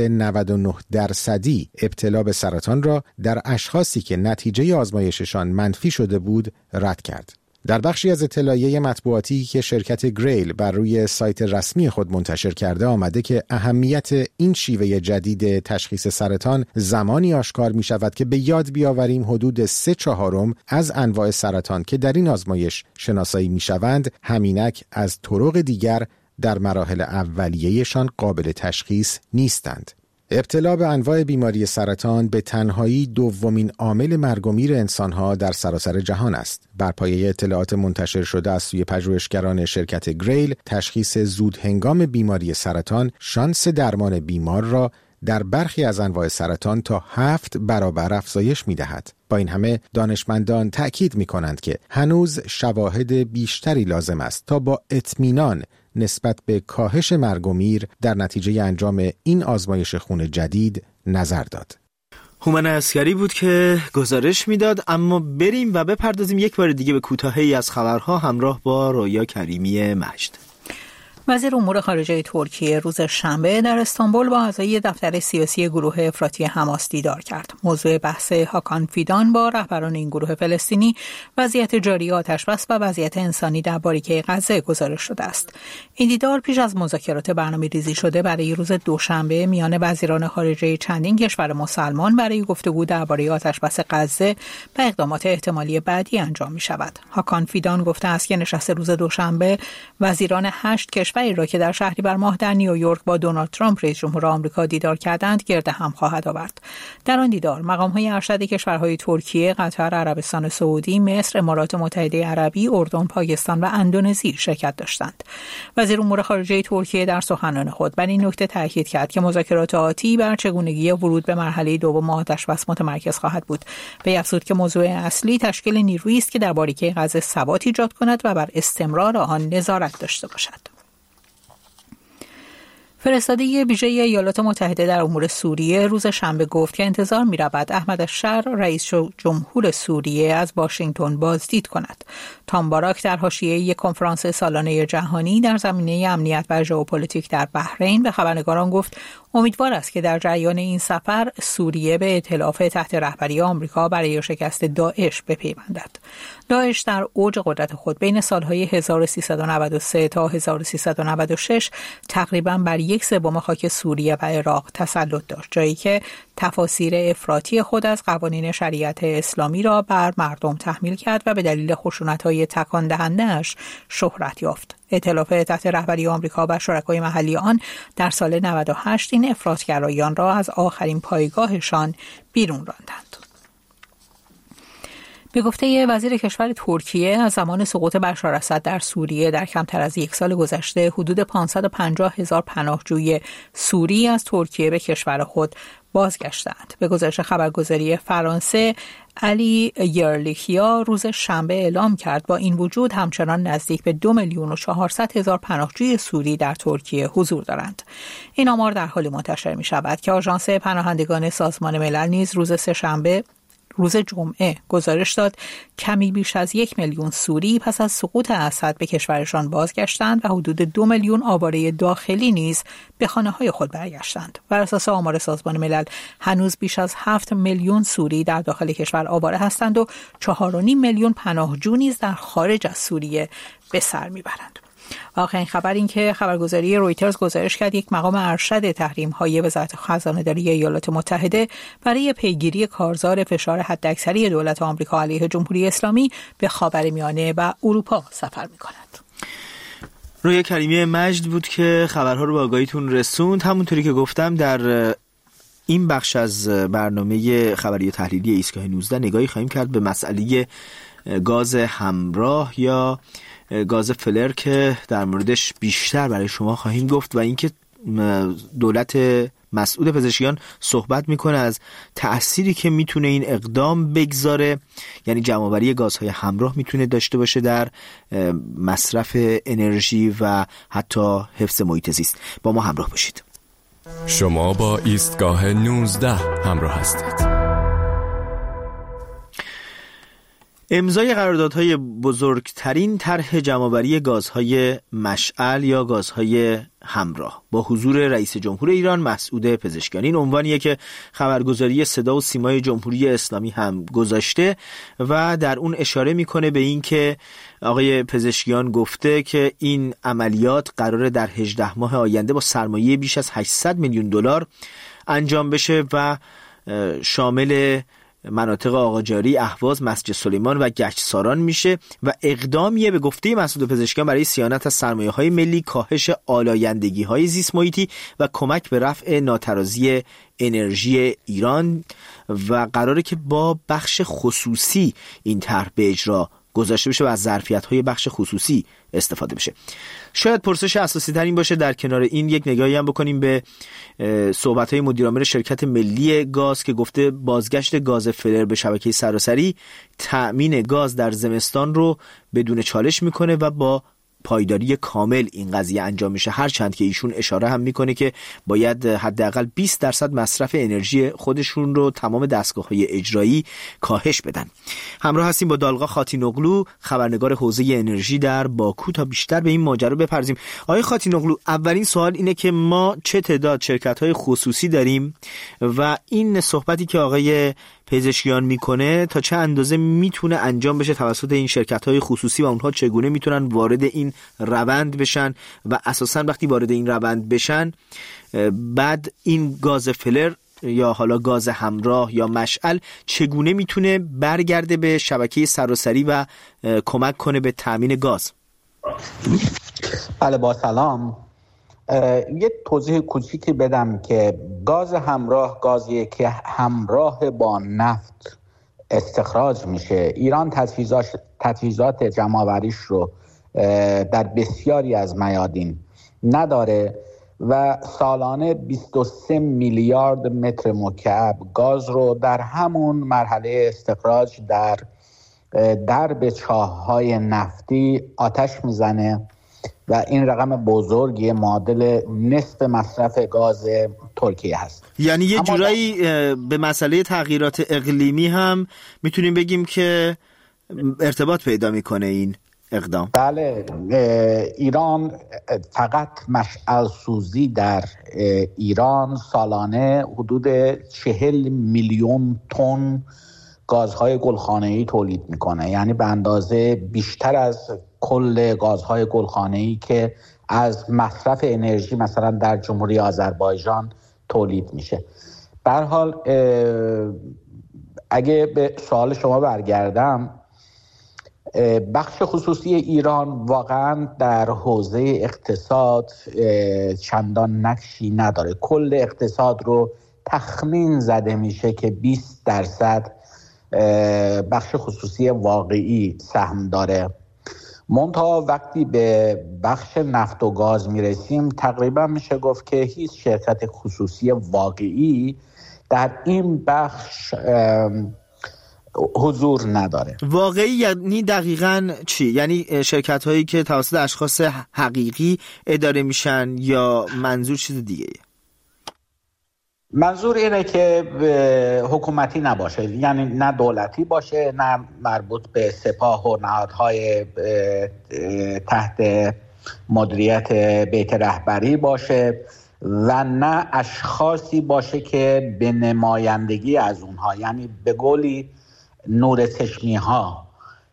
99% ابتلا به سرطان را در اشخاصی که نتیجه آزمایششان منفی شده بود رد کرد. در بخشی از اطلاعیه مطبوعاتی که شرکت گریل بر روی سایت رسمی خود منتشر کرده آمده که اهمیت این شیوه جدید تشخیص سرطان زمانی آشکار می شود که به یاد بیاوریم حدود 3/4 از انواع سرطان که در این آزمایش شناسایی می شوند همینک از طرق دیگر در مراحل اولیه‌شان قابل تشخیص نیستند. ابتلا به انواع بیماری سرطان به تنهایی دومین عامل مرگ و میر انسانها در سراسر جهان است. بر پایه اطلاعات منتشر شده از سوی پژوهشگران شرکت گریل، تشخیص زود هنگام بیماری سرطان شانس درمان بیمار را در برخی از انواع سرطان تا 7 برابر افزایش می‌دهد. با این همه دانشمندان تأکید می‌کنند که هنوز شواهد بیشتری لازم است تا با اطمینان نسبت به کاهش مرگ و میر در نتیجه انجام این آزمایش خون جدید نظر داد. هومن عسکری بود که گزارش میداد. اما بریم و بپردازیم یک بار دیگه به کوتاهی از خبرها همراه با رویا کریمی مجد. وزیر امور خارجه ترکیه روز شنبه در استانبول با اعضای دفتر سیاسی گروه افراطی حماس دیدار کرد. موضوع بحث هاکان فیدان با رهبران این گروه فلسطینی وضعیت جاری آتش‌بس و وضعیت انسانی در باریکه غزه گزارش شده است. این دیدار پیش از مذاکرات برنامه‌ریزی شده برای روز دوشنبه میان وزیران خارجه چندین کشور مسلمان برای گفتگو درباره آتش‌بس غزه و اقدامات احتمالی بعدی انجام می‌شود. هاکان فیدان گفته است که نشست روز دوشنبه وزیران 8 کشوری را که در شهریور ماه در نیویورک با دونالد ترامپ رئیس جمهور آمریکا دیدار کردند گرد هم خواهد آورد. در آن دیدار مقام‌های ارشد کشورهای ترکیه، قطر، عربستان سعودی، مصر، امارات متحده عربی، اردن، پاکستان و اندونزی شرکت داشتند. وزیر امور خارجه ترکیه در سخنان خود بر این نکته تاکید کرد که مذاکرات آتی بر چگونگی ورود به مرحله دوم آتش‌بس متمرکز خواهد بود. وی افزود که موضوع اصلی تشکیل نیرویی است که در باریکه غزه ثبات ایجاد کند و بر استمرار آن نظارت داشته باشد. فرستاده ویژه ایالات متحده در امور سوریه روز شنبه گفت که انتظار می‌رود احمد الشر رئیس جمهور سوریه از واشنگتن بازدید کند. تام باراک در حاشیه یک کنفرانس سالانه جهانی در زمینه امنیت و ژئوپلیتیک در بحرین به خبرنگاران گفت امیدوار است که در جریان این سفر سوریه به ائتلاف تحت رهبری آمریکا برای شکست داعش بپیوندد. داعش در اوج قدرت خود بین سالهای 1393 تا 1396 تقریباً بر 1/3 خاک سوریه و عراق تسلط داشت، جایی که تفاسیر افراطی خود از قوانین شریعت اسلامی را بر مردم تحمیل کرد و به دلیل خشونت‌های تکان دهنده‌اش شهرت یافت. ائتلاف تحت رهبری آمریکا و شرکای محلی آن در سال 98 این افراط‌گرایان را از آخرین پایگاهشان بیرون راندند. به گفته وزیر کشور ترکیه از زمان سقوط بشار اسد در سوریه در کمتر از یک سال گذشته حدود 550,000 پناهجوی سوری از ترکیه به کشور خود بازگشتند. به گزارش خبرگزاری فرانسه علی یرلیخیا روز شنبه اعلام کرد با این وجود همچنان نزدیک به 2,400,000 پناهجوی سوری در ترکیه حضور دارند. این آمار در حالی منتشر می شود که آژانس پناهندگان سازمان ملل نیز روز جمعه گزارش داد کمی بیش از 1,000,000 سوری پس از سقوط اسد به کشورشان بازگشتند و حدود 2 میلیون آواره داخلی نیز به خانه‌های خود برگشتند. بر اساس آمار سازمان ملل هنوز بیش از 7 میلیون سوری در داخل کشور آواره هستند و 4.5 میلیون پناهجو نیز در خارج از سوریه به سر میبرند. آخرین خبر این که خبرگزاری رویترز گزارش کرد یک مقام ارشد تحریم‌های وزارت خزانه‌داری ایالات متحده برای پیگیری کارزار فشار حداکثری دولت آمریکا علیه جمهوری اسلامی به خاورمیانه و اروپا سفر می‌کند. رویا کریمی مجد بود که خبرها رو به آگاهیتون رسوند. همونطوری که گفتم در این بخش از برنامه خبری تحلیلی ایستگاه 19 نگاهی خواهیم کرد به مسئله گاز همراه یا گاز فلر که در موردش بیشتر برای شما خواهیم گفت و اینکه دولت مسئول پزشکیان صحبت میکنه از تأثیری که میتونه این اقدام بگذاره، یعنی جمع‌آوری گازهای همراه میتونه داشته باشه در مصرف انرژی و حتی حفظ محیط زیست. با ما همراه باشید. شما با ایستگاه 19 همراه هستید. امضای قراردادهای بزرگترین طرح جمع‌آوری گازهای مشعل یا گازهای همراه با حضور رئیس جمهور ایران مسعود پزشکیان. این عنوانیه که خبرگزاری صدا و سیمای جمهوری اسلامی هم گذاشته و در اون اشاره میکنه به این که آقای پزشکیان گفته که این عملیات قراره در 18 ماه آینده با سرمایه بیش از 800 میلیون دلار انجام بشه و شامل مناطق آقاجاری، اهواز، مسجد سلیمان و گچساران میشه و اقدامیه به گفته مسعود پزشکیان برای صیانت از سرمایه‌های ملی، کاهش آلایندگی‌های زیست محیطی و کمک به رفع ناترازی انرژی ایران و قراره که با بخش خصوصی این طرح به اجرا گذاشته بشه و از ظرفیت‌های بخش خصوصی استفاده بشه. شاید پرسش اساسی تر این باشه در کنار این یک نگاهی هم بکنیم به صحبت‌های مدیرعامل شرکت ملی گاز که گفته بازگشت گاز فلر به شبکه سراسری تأمین گاز در زمستان رو بدون چالش میکنه و با پایداری کامل این قضیه انجام میشه، هرچند که ایشون اشاره هم میکنه که باید حداقل 20% مصرف انرژی خودشون رو تمام دستگاه‌های اجرایی کاهش بدن. همراه هستیم با دالغا خاتینوغلو، خبرنگار حوزه انرژی در باکو، تا بیشتر به این ماجرا بپردازیم. آقای خاتینوغلو، اولین سوال اینه که ما چه تعداد شرکت‌های خصوصی داریم و این صحبتی که آقای پزشکیان میکنه تا چه اندازه میتونه انجام بشه توسط این شرکت‌های خصوصی و اونها چگونه میتونن وارد این روند بشن و اساساً وقتی وارد این روند بشن بعد این گاز فلر یا حالا گاز همراه یا مشعل چگونه میتونه برگرده به شبکه سراسری و کمک کنه به تامین گاز؟ بله، با سلام. یه توضیح کوچیکی بدم که گاز همراه گازیه که همراه با نفت استخراج میشه. ایران تجهیزات جمع‌آوریش رو در بسیاری از میادین نداره و سالانه 23 میلیارد متر مکعب گاز رو در همون مرحله استخراج در درب چاه‌های نفتی آتش میزنه و این رقم بزرگی معادل نصف مصرف گاز ترکیه هست. یعنی یه جورایی به مسئله تغییرات اقلیمی هم میتونیم بگیم که ارتباط پیدا میکنه این اقدام. بله، ایران فقط مشعل سوزی در ایران سالانه حدود 40 میلیون تن گازهای گلخانه‌ای تولید میکنه، یعنی به اندازه بیشتر از کل گازهای گلخانه‌ای که از مصرف انرژی مثلا در جمهوری آذربایجان تولید میشه. به هر حال اگه به سوال شما برگردم، بخش خصوصی ایران واقعا در حوزه اقتصاد چندان نقشی نداره. کل اقتصاد رو تخمین زده میشه که 20% بخش خصوصی واقعی سهم داره. منتها وقتی به بخش نفت و گاز میرسیم تقریبا میشه گفت که هیچ شرکت خصوصی واقعی در این بخش حضور نداره. واقعی یعنی دقیقاً چی؟ یعنی شرکت هایی که توسط اشخاص حقیقی اداره میشن یا منظور چیز دیگه؟ منظور اینه که حکومتی نباشه، یعنی نه دولتی باشه، نه مربوط به سپاه و نهادهای تحت مدیریت بیت رهبری باشه و نه اشخاصی باشه که به نمایندگی از اونها، یعنی به قولی نور چشمی ها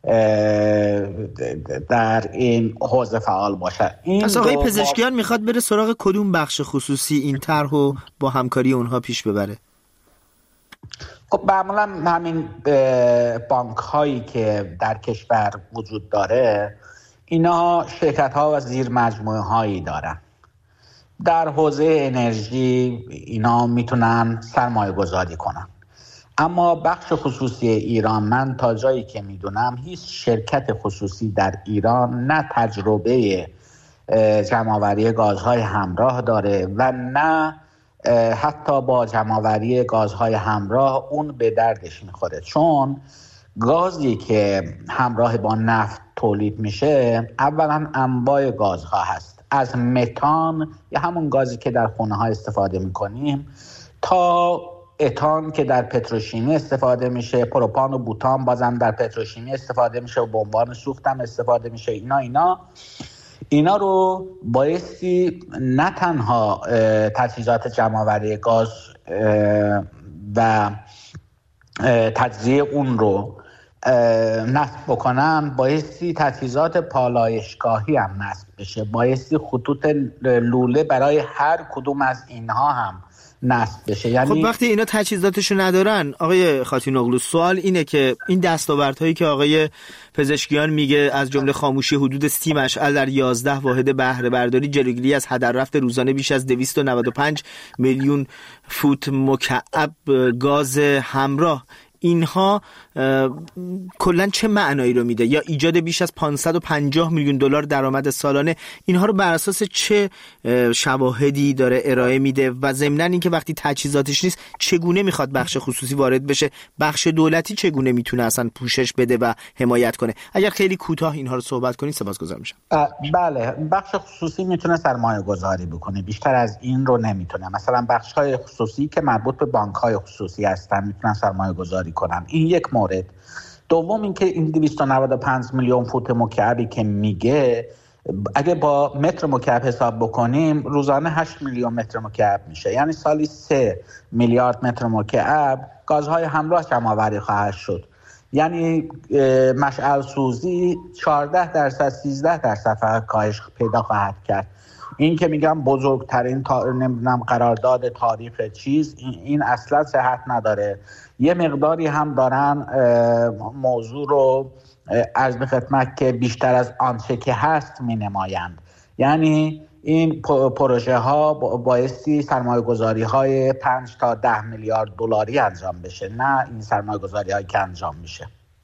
در این حوزه فعال باشه. پس آقای پزشکیان میخواد بره سراغ کدوم بخش خصوصی این طرح رو با همکاری اونها پیش ببره؟ خب معمولا همین بانک هایی که در کشور وجود داره، اینا شرکت ها و زیر مجموعه هایی دارن. در حوزه انرژی اینا میتونن سرمایه گذاری کنن. اما بخش خصوصی ایران، من تا جایی که میدونم هیچ شرکت خصوصی در ایران نه تجربه جمع‌آوری گازهای همراه داره و نه حتی با جمع‌آوری گازهای همراه اون به دردش میخوره، چون گازی که همراه با نفت تولید میشه اولا انواع گازها هست، از متان یا همون گازی که در خونه ها استفاده میکنیم تا اتان که در پتروشیمی استفاده میشه، پروپان و بوتان بازم در پتروشیمی استفاده میشه و به عنوان سوخت هم استفاده میشه. اینا رو بایستی نه تنها تجهیزات جمع‌آوری گاز و تجزیه اون رو نصب بکنن، بایستی تجهیزات پالایشگاهی هم نصب بشه، بایستی خطوط لوله برای هر کدوم از اینها هم نصب بشه. یعنی خب وقتی اینا تجهیزاتشو ندارن آقای خاتونوغلو، سوال اینه که این دستاوردهایی که آقای پزشکیان میگه از جمله خاموشی حدود 30 مشعل در 11 واحد بهره برداری، جلوگیری از هدر رفت روزانه بیش از 295 میلیون فوت مکعب گاز همراه، اینها کلن چه معنایی رو میده؟ یا ایجاد بیش از 550 میلیون دلار درآمد سالانه، اینها رو بر اساس چه شواهدی داره ارائه میده؟ و ضمناً اینکه وقتی تجهیزاتش نیست چگونه میخواد بخش خصوصی وارد بشه؟ بخش دولتی چگونه میتونه اصلا پوشش بده و حمایت کنه؟ اگر خیلی کوتاه اینها رو صحبت کنید سپاسگزار میشم. بله، بخش خصوصی میتونه سرمایه گذاری بکنه، بیشتر از این رو نمیتونه. مثلا بخش های خصوصی که مربوط به بانک های خصوصی هستن میتونن سرمایه گذاری کنن. این یک مورد. دوم اینکه این 295 میلیون فوت مکعبی که میگه اگه با متر مکعب حساب بکنیم روزانه 8 میلیون متر مکعب میشه، یعنی سالی 3 میلیارد متر مکعب گازهای همراه جمع‌آوری خواهد شد. یعنی مشعل سوزی 14% 13% فقط کاهش پیدا خواهد کرد. این که میگم بزرگترین قرارداد تاریخ چیز، این اصلا صحت نداره. یه مقداری هم دارن موضوع رو عرض به خدمت که بیشتر از آنچه که هست می نمایند. یعنی این پروژه ها بایستی سرمایه گذاری های 5 تا 10 میلیارد دلاری انجام بشه، نه این سرمایه گذاری هایی که انجام میشه.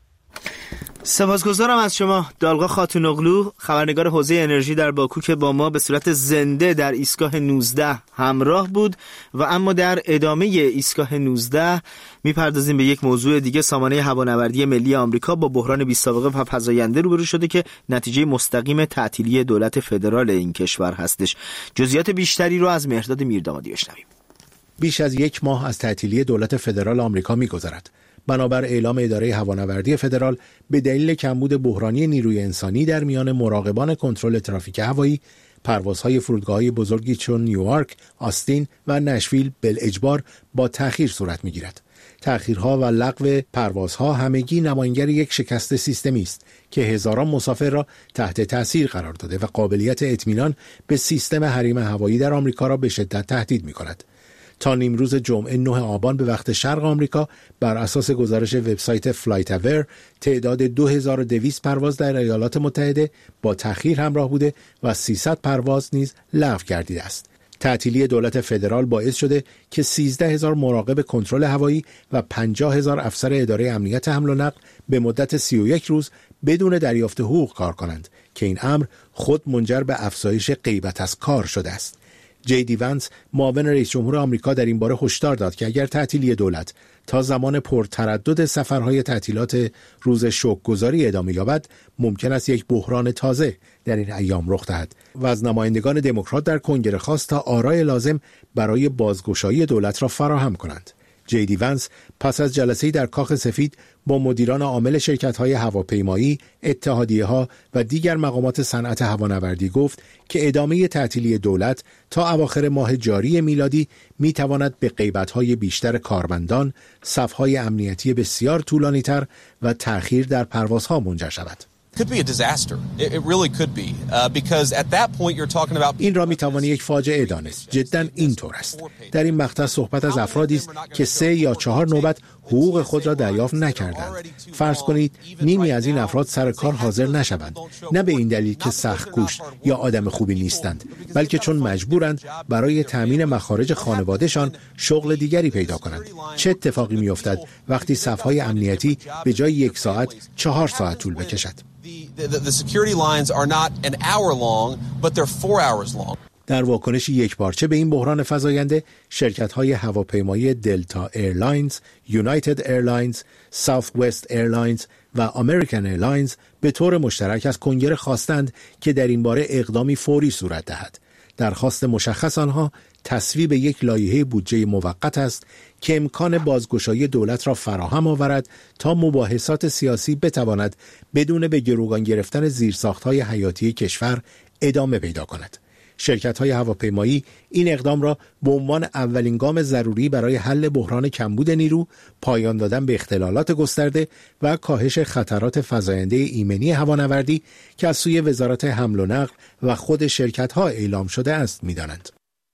سپاسگزارم از شما دالغا خاتونوغلو، خبرنگار حوزه انرژی در باکو که با ما به صورت زنده در ایستگاه 19 همراه بود. و اما در ادامه ایستگاه 19 میپردازیم به یک موضوع دیگه. سامانه هوانوردی ملی آمریکا با بحران بی سابقه و فزاینده روبرو شده که نتیجه مستقیم تعطیلی دولت فدرال این کشور هستش. جزئیات بیشتری رو از مهرداد میردامادی بشنویم. بیش از یک ماه از تعطیلی دولت فدرال آمریکا میگذرد. بنابر اعلام اداره هوانوردی فدرال، به دلیل کمبود بحرانی نیروی انسانی در میان مراقبان کنترل ترافیک هوایی، پروازهای فرودگاه‌های بزرگی چون نیویورک، آستین و نشویل بالاجبار با تأخیر صورت می‌گیرد. تأخیرها و لغو پروازها همگی نمایانگر یک شکست سیستمی است که هزاران مسافر را تحت تأثیر قرار داده و قابلیت اطمینان به سیستم حریم هوایی در آمریکا را به شدت تهدید می‌کند. تا نیمروز جمعه 9 آبان به وقت شرق آمریکا بر اساس گزارش وبسایت فلایت اویر تعداد 2200 پرواز در ایالات متحده با تأخیر همراه بوده و 300 پرواز نیز لغو گردیده است. تعطیلی دولت فدرال باعث شده که 13000 مراقب کنترل هوایی و 50000 افسر اداره امنیت حمل و نقل به مدت 31 روز بدون دریافت حقوق کار کنند که این امر خود منجر به افزایش غیبت از کار شده است. جی وانس، معاون رئیس جمهور آمریکا، در این باره هشدار داد که اگر تعطیلی دولت تا زمان پرتردد سفرهای تعطیلات روز شکرگزاری ادامه یابد، ممکن است یک بحران تازه در این ایام رخ دهد و از نمایندگان دموکرات در کنگره خواست تا آرای لازم برای بازگشایی دولت را فراهم کنند. جی وانس پس از جلسه‌ای در کاخ سفید با مدیران عامل شرکت‌های هواپیمایی، اتحادیه‌ها و دیگر مقامات صنعت هوانوردی گفت که ادامه تعطیلی دولت تا اواخر ماه جاری میلادی می‌تواند به غیبت‌های بیشتر کارمندان، صف‌های امنیتی بسیار طولانی‌تر و تأخیر در پروازها منجر شود. این را میتوانی یک فاجعه دانست. جدا اینطور است. در این مقطع صحبت از افرادی است که 3 یا 4 نوبت حقوق خود را دریافت نکردند. فرض کنید نیمی از این افراد سر کار حاضر نشوند، نه به این دلیل که سخت‌کوش یا آدم خوبی نیستند، بلکه چون مجبورند برای تامین مخارج خانوادهشان شغل دیگری پیدا کنند. چه اتفاقی میافتد وقتی صف‌های امنیتی به جای 1 ساعت 4 ساعت طول بکشد؟ در واکنش یکپارچه به این بحران فزاینده، شرکت‌های هواپیمایی دلتا ایرلاینز، یونایتد ایرلاینز، ساوت وست ایرلاینز و امریکن ایرلاینز به طور مشترک از کنگره خواستند که در این باره اقدامی فوری صورت دهد. درخواست مشخص آنها تصویب یک لایحه بودجه موقت است که امکان بازگشایی دولت را فراهم آورد تا مباحثات سیاسی بتواند بدون به گروگان گرفتن زیرساخت‌های حیاتی کشور ادامه پیدا کند. شرکت‌های هواپیمایی این اقدام را به عنوان اولین گام ضروری برای حل بحران کمبود نیرو، پایان دادن به اختلالات گسترده و کاهش خطرات فزاینده ایمنی هوانوردی که از سوی وزارت حمل و نقل و خود شرکت‌ها اعلام شده است می‌دانند.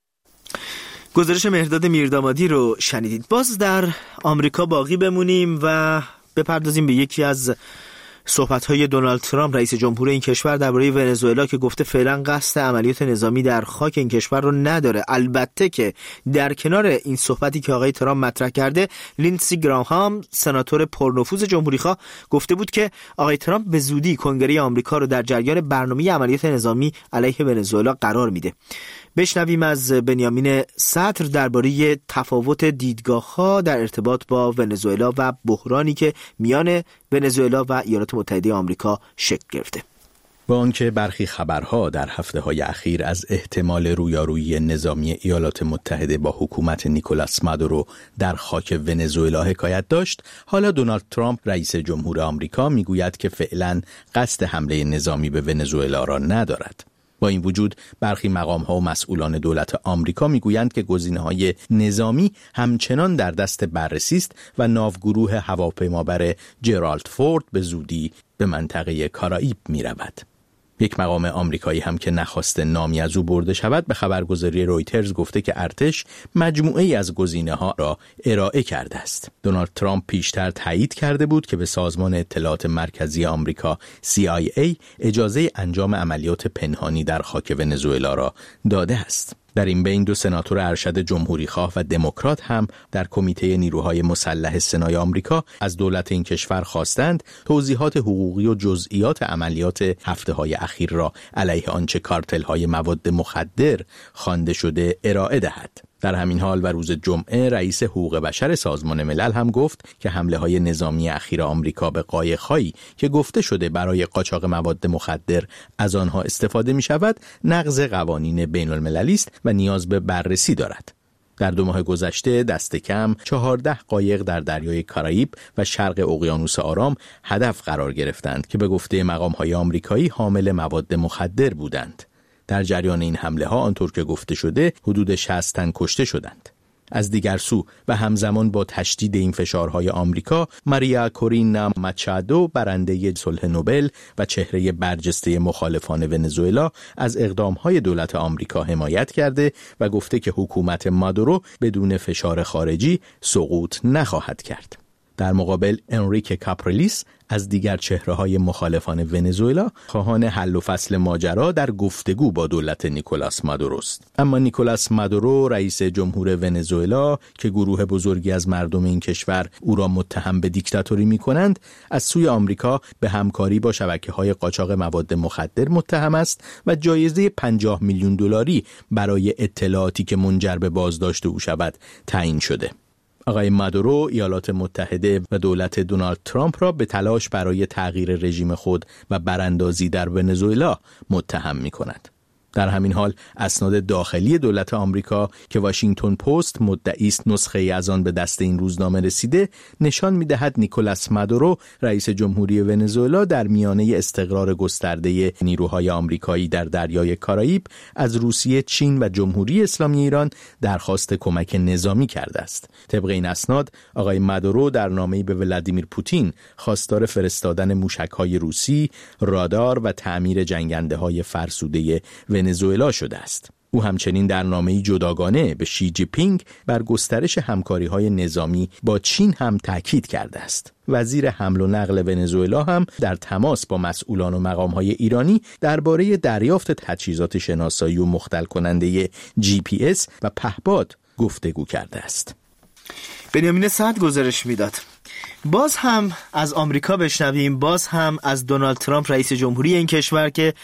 گزارش مهرداد میردامادی رو شنیدید. باز در آمریکا باقی بمونیم و بپردازیم به یکی از صحبت‌های دونالد ترامپ رئیس جمهور این کشور درباره ونزوئلا که گفته فعلا قصد عملیات نظامی در خاک این کشور رو نداره. البته که در کنار این صحبتی که آقای ترامپ مطرح کرده، لیندسی گراهام سناتور پرنفوذ جمهوری‌خواه گفته بود که آقای ترامپ به زودی کنگره آمریکا رو در جریان برنامه عملیات نظامی علیه ونزوئلا قرار میده. بشنویم از بنیامین سطر درباره تفاوت دیدگاه‌ها در ارتباط با ونزوئلا و بحرانی که میان ونزوئلا و ایالات متحده آمریکا شکل گرفته. با آنکه برخی خبرها در هفته‌های اخیر از احتمال رویارویی نظامی ایالات متحده با حکومت نیکولاس مادورو در خاک ونزوئلا حکایت داشت، حالا دونالد ترامپ رئیس جمهور آمریکا میگوید که فعلاً قصد حمله نظامی به ونزوئلا را ندارد. با این وجود برخی مقام‌ها و مسئولان دولت آمریکا میگویند که گزینه‌های نظامی همچنان در دست بررسی است و ناوگروه هواپیمابر جرالد فورد به زودی به منطقه کارائیب می‌رود. یک مقام آمریکایی هم که نخواسته نامی از او برده شود به خبرگزاری رویترز گفته که ارتش مجموعه‌ای از گزینه‌ها را ارائه کرده است. دونالد ترامپ پیشتر تایید کرده بود که به سازمان اطلاعات مرکزی آمریکا CIA اجازه انجام عملیات پنهانی در خاک ونزوئلا را داده است. در این بین دو سناتور ارشد جمهوری‌خواه و دموکرات هم در کمیته نیروهای مسلح سنای آمریکا از دولت این کشور خواستند توضیحات حقوقی و جزئیات عملیات هفته‌های اخیر را علیه آنچه کارتل‌های مواد مخدر خوانده شده ارائه دهد. در همین حال و روز جمعه رئیس حقوق بشر سازمان ملل هم گفت که حمله‌های نظامی اخیر آمریکا به قایق‌هایی که گفته شده برای قاچاق مواد مخدر از آنها استفاده می‌شود نقض قوانین بین‌المللی است و نیاز به بررسی دارد. در 2 ماه گذشته دست کم 14 قایق در دریای کارائیب و شرق اقیانوس آرام هدف قرار گرفتند که به گفته مقام‌های آمریکایی حامل مواد مخدر بودند. در جریان این حمله ها آنطور که گفته شده حدود 60 تن کشته شدند. از دیگر سو و همزمان با تشدید این فشارهای آمریکا، ماریا کورینا ماچادو برنده صلح نوبل و چهره برجسته مخالفان ونزوئلا از اقدامهای دولت آمریکا حمایت کرده و گفته که حکومت مادورو بدون فشار خارجی سقوط نخواهد کرد. در مقابل انریک کاپریلیس از دیگر چهره‌های مخالفان ونزوئلا خواهان حل و فصل ماجرا در گفتگو با دولت نیکولاس مادورو است. اما نیکولاس مادورو رئیس جمهور ونزوئلا که گروه بزرگی از مردم این کشور او را متهم به دیکتاتوری می‌کنند، از سوی آمریکا به همکاری با شبکه‌های قاچاق مواد مخدر متهم است و جایزه 50 میلیون دلاری برای اطلاعاتی که منجر به بازداشت او شود تعیین شده. آقای مادورو ایالات متحده و دولت دونالد ترامپ را به تلاش برای تغییر رژیم خود و براندازی در ونزوئلا متهم می‌کند. در همین حال اسناد داخلی دولت آمریکا که واشنگتن پست مدعی است نسخه از آن به دست این روزنامه رسیده نشان می‌دهد نیکولاس مادورو رئیس جمهوری ونزوئلا در میانه استقرار گسترده نیروهای آمریکایی در دریای کارائیب از روسیه، چین و جمهوری اسلامی ایران درخواست کمک نظامی کرده است. طبق این اسناد آقای مادورو در نامه‌ای به ولادیمیر پوتین خواستار فرستادن موشک‌های روسی، رادار و تعمیر جنگنده‌های فرسوده ونزوئلا شده است. او همچنین در نامه‌ای جداگانه به شی جی پینگ بر گسترش همکاری‌های نظامی با چین هم تاکید کرده است. وزیر حمل و نقل ونزوئلا هم در تماس با مسئولان و مقام‌های ایرانی درباره دریافت تجهیزات شناسایی و مختل کننده GPS و پهپاد گفتگو کرده است. بنیامین سعد گزارش میداد. باز هم از آمریکا بشنویم، باز هم از دونالد ترامپ رئیس جمهوری این کشور که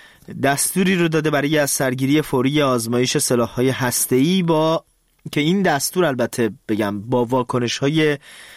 دستوری رو داده برای از سرگیری فوری آزمایش سلاح‌های هسته‌ای با که این دستور البته بگم با واکنش‌های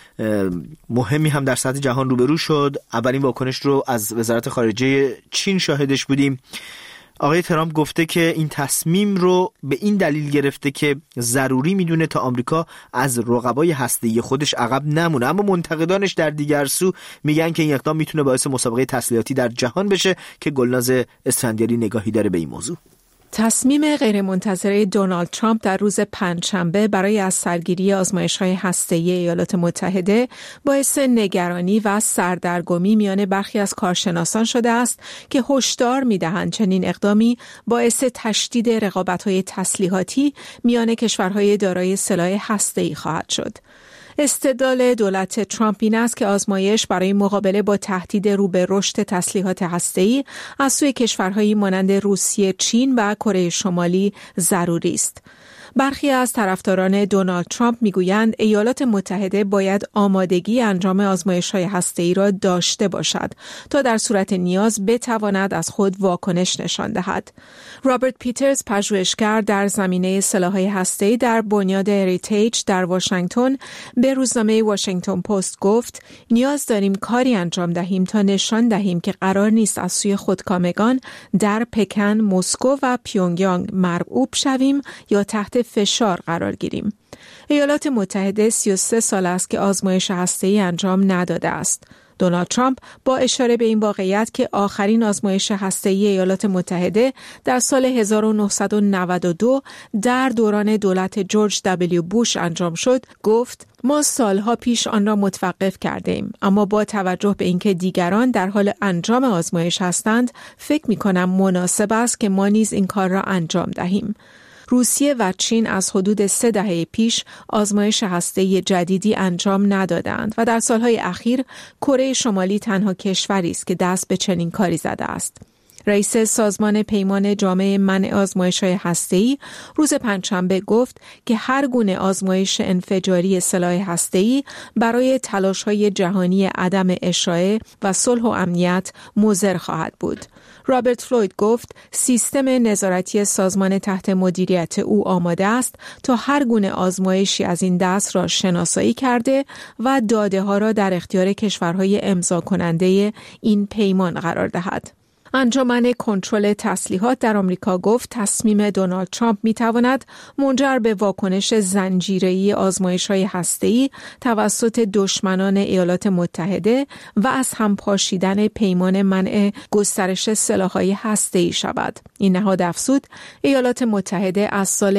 مهمی هم در سطح جهان روبرو شد. اولین واکنش رو از وزارت خارجه چین شاهدش بودیم آقای ترامپ گفته که این تصمیم رو به این دلیل گرفته که ضروری میدونه تا آمریکا از رقبای هسته‌ای خودش عقب نمونه، اما منتقدانش در دیگر سو میگن که این اقدام میتونه باعث مسابقه تسلیحاتی در جهان بشه. که گلناز اسفندیاری نگاهی داره به این موضوع. تصمیم غیرمنتظره دونالد ترامپ در روز پنجشنبه برای از سرگیری آزمایش‌های هسته‌ای ایالات متحده باعث نگرانی و سردرگمی میان برخی از کارشناسان شده است که هشدار می‌دهند چنین اقدامی باعث تشدید رقابت‌های تسلیحاتی میان کشورهای دارای سلاح هسته‌ای خواهد شد. استدلال دولت ترامپ این است که آزمایش برای مقابله با تهدید رو به رشد تسلیحات هسته‌ای از سوی کشورهایی مانند روسیه، چین و کره شمالی ضروری است. برخی از طرفداران دونالد ترامپ میگویند ایالات متحده باید آمادگی انجام آزمایش‌های هسته‌ای را داشته باشد تا در صورت نیاز بتواند از خود واکنش نشان دهد. رابرت پیترز، پژوهشگر در زمینه سلاح‌های هسته‌ای در بنیاد هریتیج در واشنگتن، به روزنامه واشنگتن پست گفت: نیاز داریم کاری انجام دهیم تا نشان دهیم که قرار نیست از سوی خودکامگان در پکن، مسکو و پیونگیانگ مرعوب شویم یا تحت فشار قرار گیریم. ایالات متحده 33 سال است که آزمایش هسته‌ای انجام نداده است. دونالد ترامپ با اشاره به این واقعیت که آخرین آزمایش هسته‌ای ایالات متحده در سال 1992 در دوران دولت جورج دبلیو بوش انجام شد، گفت: ما سالها پیش آن را متوقف کردیم، اما با توجه به اینکه دیگران در حال انجام آزمایش هستند، فکر می‌کنم مناسب است که ما نیز این کار را انجام دهیم. روسیه و چین از حدود 3 دهه پیش آزمایش هسته‌ای جدیدی انجام ندادند و در سالهای اخیر کره شمالی تنها کشوری است که دست به چنین کاری زده است. رئیس سازمان پیمان جامع منع آزمایش‌های هسته‌ای روز پنجشنبه گفت که هر گونه آزمایش انفجاری سلاح هسته‌ای برای تلاش‌های جهانی عدم اشاعه و صلح و امنیت مضر خواهد بود. رابرت فلوید گفت سیستم نظارتی سازمان تحت مدیریت او آماده است تا هر گونه آزمایشی از این دست را شناسایی کرده و داده ها را در اختیار کشورهای امضا کننده این پیمان قرار دهد. انجمن کنترل تسلیحات در آمریکا گفت تصمیم دونالد ترامپ می‌تواند منجر به واکنش زنجیره‌ای آزمایش‌های هسته‌ای توسط دشمنان ایالات متحده و از هم پاشیدن پیمان منع گسترش سلاح‌های هسته‌ای شود. این نهاد افزود ایالات متحده از سال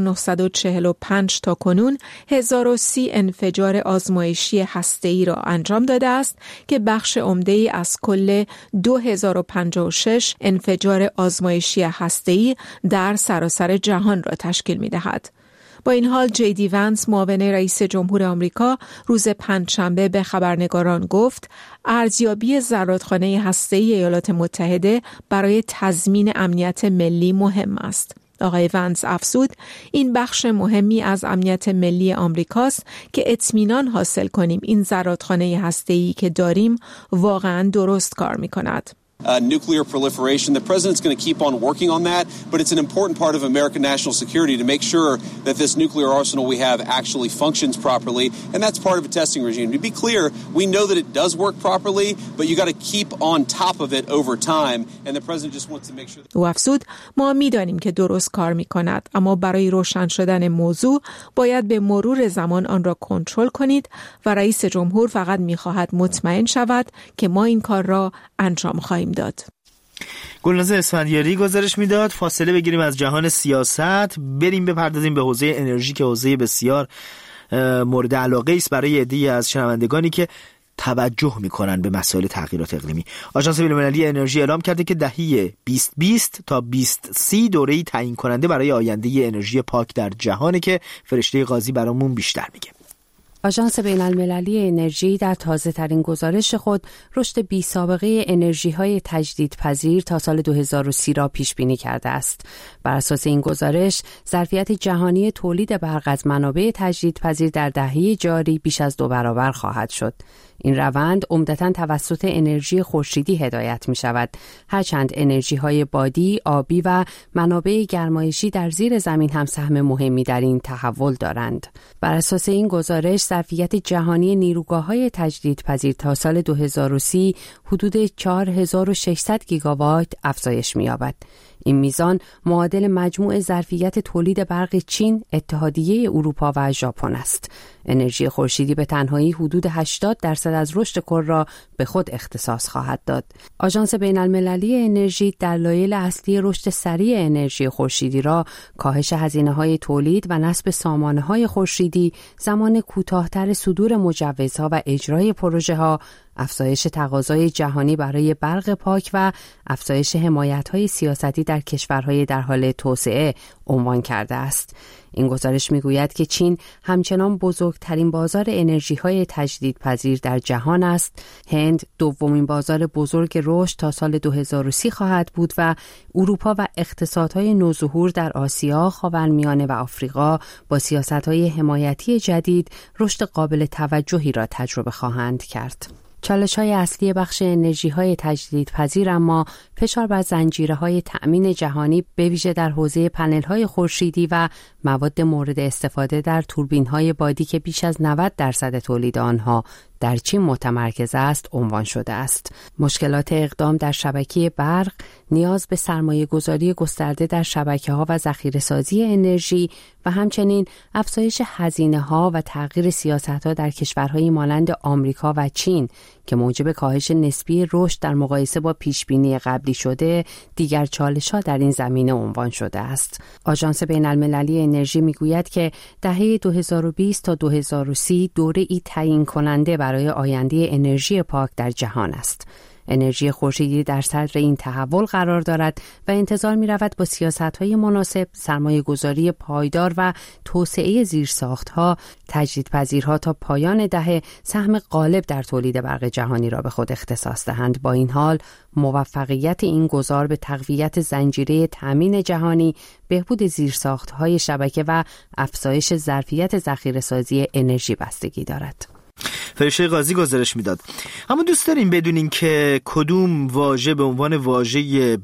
1945 تا کنون 1030 انفجار آزمایشی هسته‌ای را انجام داده است که بخش عمده‌ای از کل 2056 انفجار آزمایشی هسته‌ای در سراسر جهان را تشکیل می‌دهد. با این حال JD Vance، معاون رئیس جمهور آمریکا، روز پنجشنبه به خبرنگاران گفت ارزیابی زرادخانه هسته‌ای ایالات متحده برای تضمین امنیت ملی مهم است. آقای ونس افزود این بخش مهمی از امنیت ملی آمریکاست که اطمینان حاصل کنیم این زرادخانه هسته‌ای که داریم واقعاً درست کار می‌کند. Nuclear proliferation. The president's going to keep on working on that, but it's an important part of American national security to make sure that this nuclear arsenal we have actually functions properly, and that's part of a testing regime. To be clear, we know that it does work properly, but you got to keep on top of it over time, and the president just wants to make sure that... او افزود ما می‌دانیم که درست کار می‌کند، اما برای روشن شدن موضوع باید به مرور زمان آن را کنترل کنید و رئیس جمهور فقط می‌خواهد مطمئن شود که ما این کار را انجام خواهیم داد. گلناز اسفندیاری گزارش میداد. فاصله بگیریم از جهان سیاست، بریم بپردازیم به حوزه انرژی که حوزه بسیار مورد علاقه است برای عده‌ای از شنوندگانی که توجه میکنن به مسائل تغییرات اقلیمی. آژانس بین‌المللی انرژی اعلام کرده که دهه 2020 تا 2030 دوره‌ای تعیین کننده برای آینده انرژی پاک در جهانه که فرشته قاضی برامون بیشتر میگه. آژانس بین‌المللی انرژی در تازه‌ترین گزارش خود رشد بی‌سابقه انرژی‌های تجدیدپذیر تا سال 2030 را پیش بینی کرده است. بر اساس این گزارش، ظرفیت جهانی تولید برق از منابع تجدیدپذیر در دهه جاری بیش از 2 برابر خواهد شد. این روند عمدتاً توسط انرژی خورشیدی هدایت می شود، هرچند انرژی های بادی، آبی و منابع گرمایشی در زیر زمین هم سهم مهمی در این تحول دارند. بر اساس این گزارش ظرفیت جهانی نیروگاه‌های تجدیدپذیر تا سال 2030 حدود 4600 گیگاوات افزایش می‌یابد. این میزان معادل مجموع ظرفیت تولید برق چین، اتحادیه اروپا و ژاپن است. انرژی خورشیدی به تنهایی حدود 80% از رشد کل را به خود اختصاص خواهد داد. آژانس بین‌المللی انرژی دلایل اصلی رشد سریع انرژی خورشیدی را کاهش هزینه‌های تولید و نصب سامانه‌های خورشیدی، زمان کوتاه‌تر صدور مجوزها و اجرای پروژه‌ها، افزایش تقاضای جهانی برای برق پاک و افزایش حمایت‌های سیاستی در کشورهای در حال توسعه عنوان کرده است. این گزارش می‌گوید که چین همچنان بزرگترین بازار انرژی‌های تجدیدپذیر در جهان است. هند دومین بازار بزرگ رشد تا سال 2030 خواهد بود و اروپا و اقتصادهای نوظهور در آسیا، خاورمیانه و آفریقا با سیاست‌های حمایتی جدید رشد قابل توجهی را تجربه خواهند کرد. چالش‌های اصلی بخش انرژی‌های تجدیدپذیر اما فشار بر زنجیره‌های تأمین جهانی به ویژه در حوزه پنل‌های خورشیدی و مواد مورد استفاده در توربین‌های بادی که بیش از 90% تولید آنها در چین متمرکز است عنوان شده است. مشکلات اقدام در شبکه برق، نیاز به سرمایه‌گذاری گسترده در شبکه‌ها و ذخیره‌سازی انرژی و همچنین افزایش هزینه‌ها و تغییر سیاست‌ها در کشورهای مانند آمریکا و چین که موجب کاهش نسبی رشد در مقایسه با پیشبینی قبلی شده، دیگر چالش‌ها در این زمینه عنوان شده است. آژانس بین‌المللی انرژی می‌گوید که دهه 2020 تا 2030 دوره‌ای تعیین کننده برای آینده انرژی پاک در جهان است. انرژی خورشیدی در صدر این تحول قرار دارد و انتظار می‌رود با سیاست‌های مناسب، سرمایه‌گذاری پایدار و توسعه زیرساخت‌ها، تجدیدپذیرها تا پایان دهه سهم غالب در تولید برق جهانی را به خود اختصاص دهند. با این حال، موفقیت این گذار به تقویت زنجیره تأمین جهانی، بهبود زیرساخت‌های شبکه و افزایش ظرفیت ذخیره‌سازی انرژی بستگی دارد. فرشته قاضی گزارش میداد. اما دوست داریم بدونین که کدوم واژه به عنوان واژه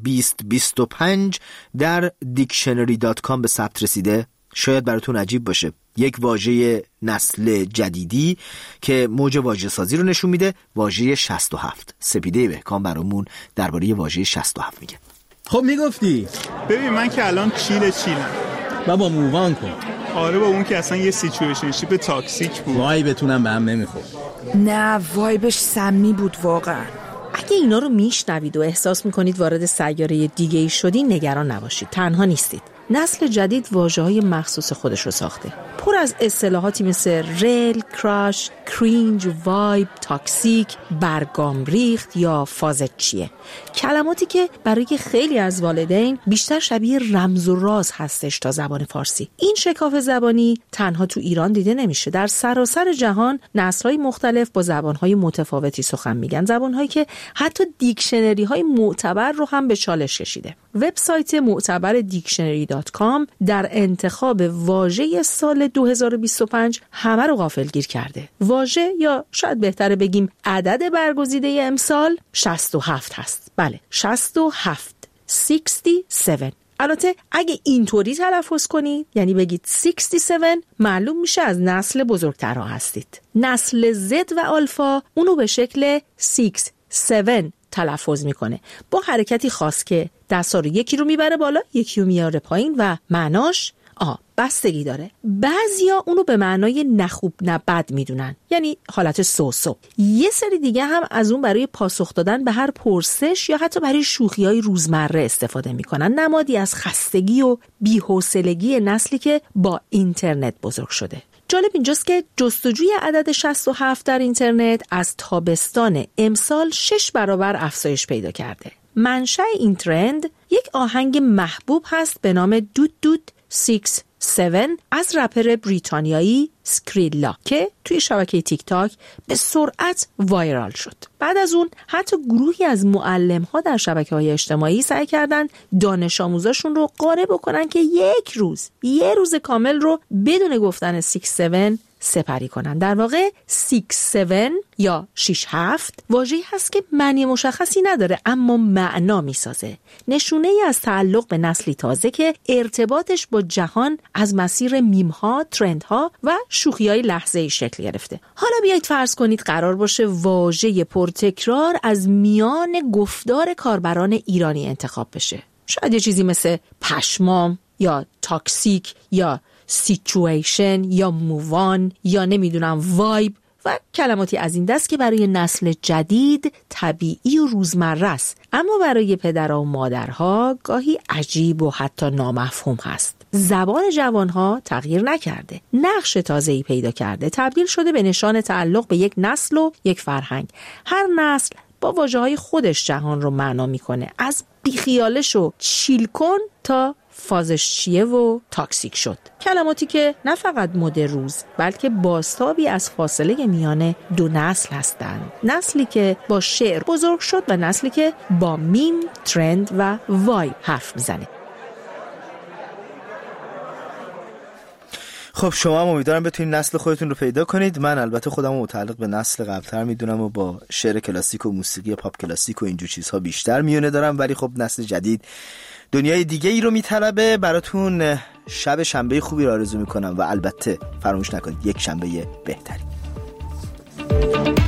2025 در dictionary.com به ثبت رسیده؟ شاید براتون عجیب باشه. یک واژه نسل جدیدی که موج واژه سازی رو نشون میده، واژه 67. سپیده بهکام برامون درباره واژه 67 میگه. خب میگفتی ببین من که الان چیلم بابا مووان کن. آره با اون که اصلا یه سیچویشنشیپ تاکسیک بود. وای بتونم به هم نمیخورد. نه وایبش سمی بود واقعا. اگه اینا رو میشنوید و احساس میکنید وارد سیاره دیگه‌ای شدین، نگران نباشید، تنها نیستید. نسل جدید واژه‌های مخصوص خودش رو ساخته، پر از اصطلاحاتی مثل ریل، کراش، کرینج، وایب، تاکسیک، برگام ریخت یا فازت چیه. کلماتی که برای خیلی از والدین بیشتر شبیه رمز و راز هستش تا زبان فارسی. این شکاف زبانی تنها تو ایران دیده نمیشه. در سراسر جهان نسل‌های مختلف با زبان‌های متفاوتی سخن میگن، زبان‌هایی که حتی دیکشنری‌های معتبر رو هم به چالش کشیده. وبسایت معتبر dictionary.com در انتخاب واژه سال 2025 همه رو غافلگیر کرده. واژه یا شاید بهتره بگیم عدد برگزیده امسال 67 هست. بله 67. البته اگه اینطوری تلفظ کنید، یعنی بگید 67، معلوم میشه از نسل بزرگترها هستید. نسل زد و آلفا اونو به شکل 67 تلفظ میکنه با حرکتی خاص که دستا رو یکی رو میبره بالا یکی رو میاره پایین و معناش بستگی داره. بعضیا اونو به معنای نه خوب نه بد میدونن، یعنی حالت سوسو. یه سری دیگه هم از اون برای پاسخ دادن به هر پرسش یا حتی برای شوخی‌های روزمره استفاده میکنن، نمادی از خستگی و بی‌حوصلگی نسلی که با اینترنت بزرگ شده. جالب اینجاست که جستجوی عدد 67 در اینترنت از تابستان امسال 6 برابر افزایش پیدا کرده. منشأ این ترند یک آهنگ محبوب هست به نام دود دود 67 از رپر بریتانیایی سکریلا که توی شبکه تیک تاک به سرعت وایرال شد. بعد از اون حتی گروهی از معلم‌ها در شبکه‌های اجتماعی سعی کردن دانش آموزاشون رو قانع بکنن که یه روز کامل رو بدون گفتن 67 سپری کنن. در واقع 6-7 یا 6-7 واژه‌ای هست که معنی مشخصی نداره اما معنا میسازه. نشونه ای از تعلق به نسلی تازه که ارتباطش با جهان از مسیر میم‌ها، ترندها و شوخی‌های لحظه‌ای شکل گرفته. حالا بیایید فرض کنید قرار باشه واژه پرتکرار از میان گفتار کاربران ایرانی انتخاب بشه. شاید یه چیزی مثل پشمام یا تاکسیک یا سیچویشن یا مووان یا نمیدونم وایب و کلماتی از این دست که برای نسل جدید طبیعی و روزمره است، اما برای پدرها و مادرها گاهی عجیب و حتی نامفهوم هست. زبان جوانها تغییر نکرده، نقش تازه‌ای پیدا کرده، تبدیل شده به نشان تعلق به یک نسل و یک فرهنگ. هر نسل با واژه‌های خودش جهان رو معنا میکنه، از بیخیالش و چیل کن تا فازش چیه و تاکسیک شد. کلماتی که نه فقط مد روز بلکه بازتابی از فاصله میان دو نسل هستند. نسلی که با شعر بزرگ شد و نسلی که با میم، ترند و وایب حرف میزنه. خب شما هم امیدوارم بتونید نسل خودتون رو پیدا کنید. من البته خودم رو متعلق به نسل قبلتر میدونم و با شعر کلاسیک و موسیقی پاپ کلاسیک و اینجور چیزها بیشتر میونه دارم، ولی خب نسل جدید دنیای دیگه ای رو میطلبه. براتون شب شنبه خوبی رو آرزو میکنم و البته فراموش نکنید یک شنبه بهتری.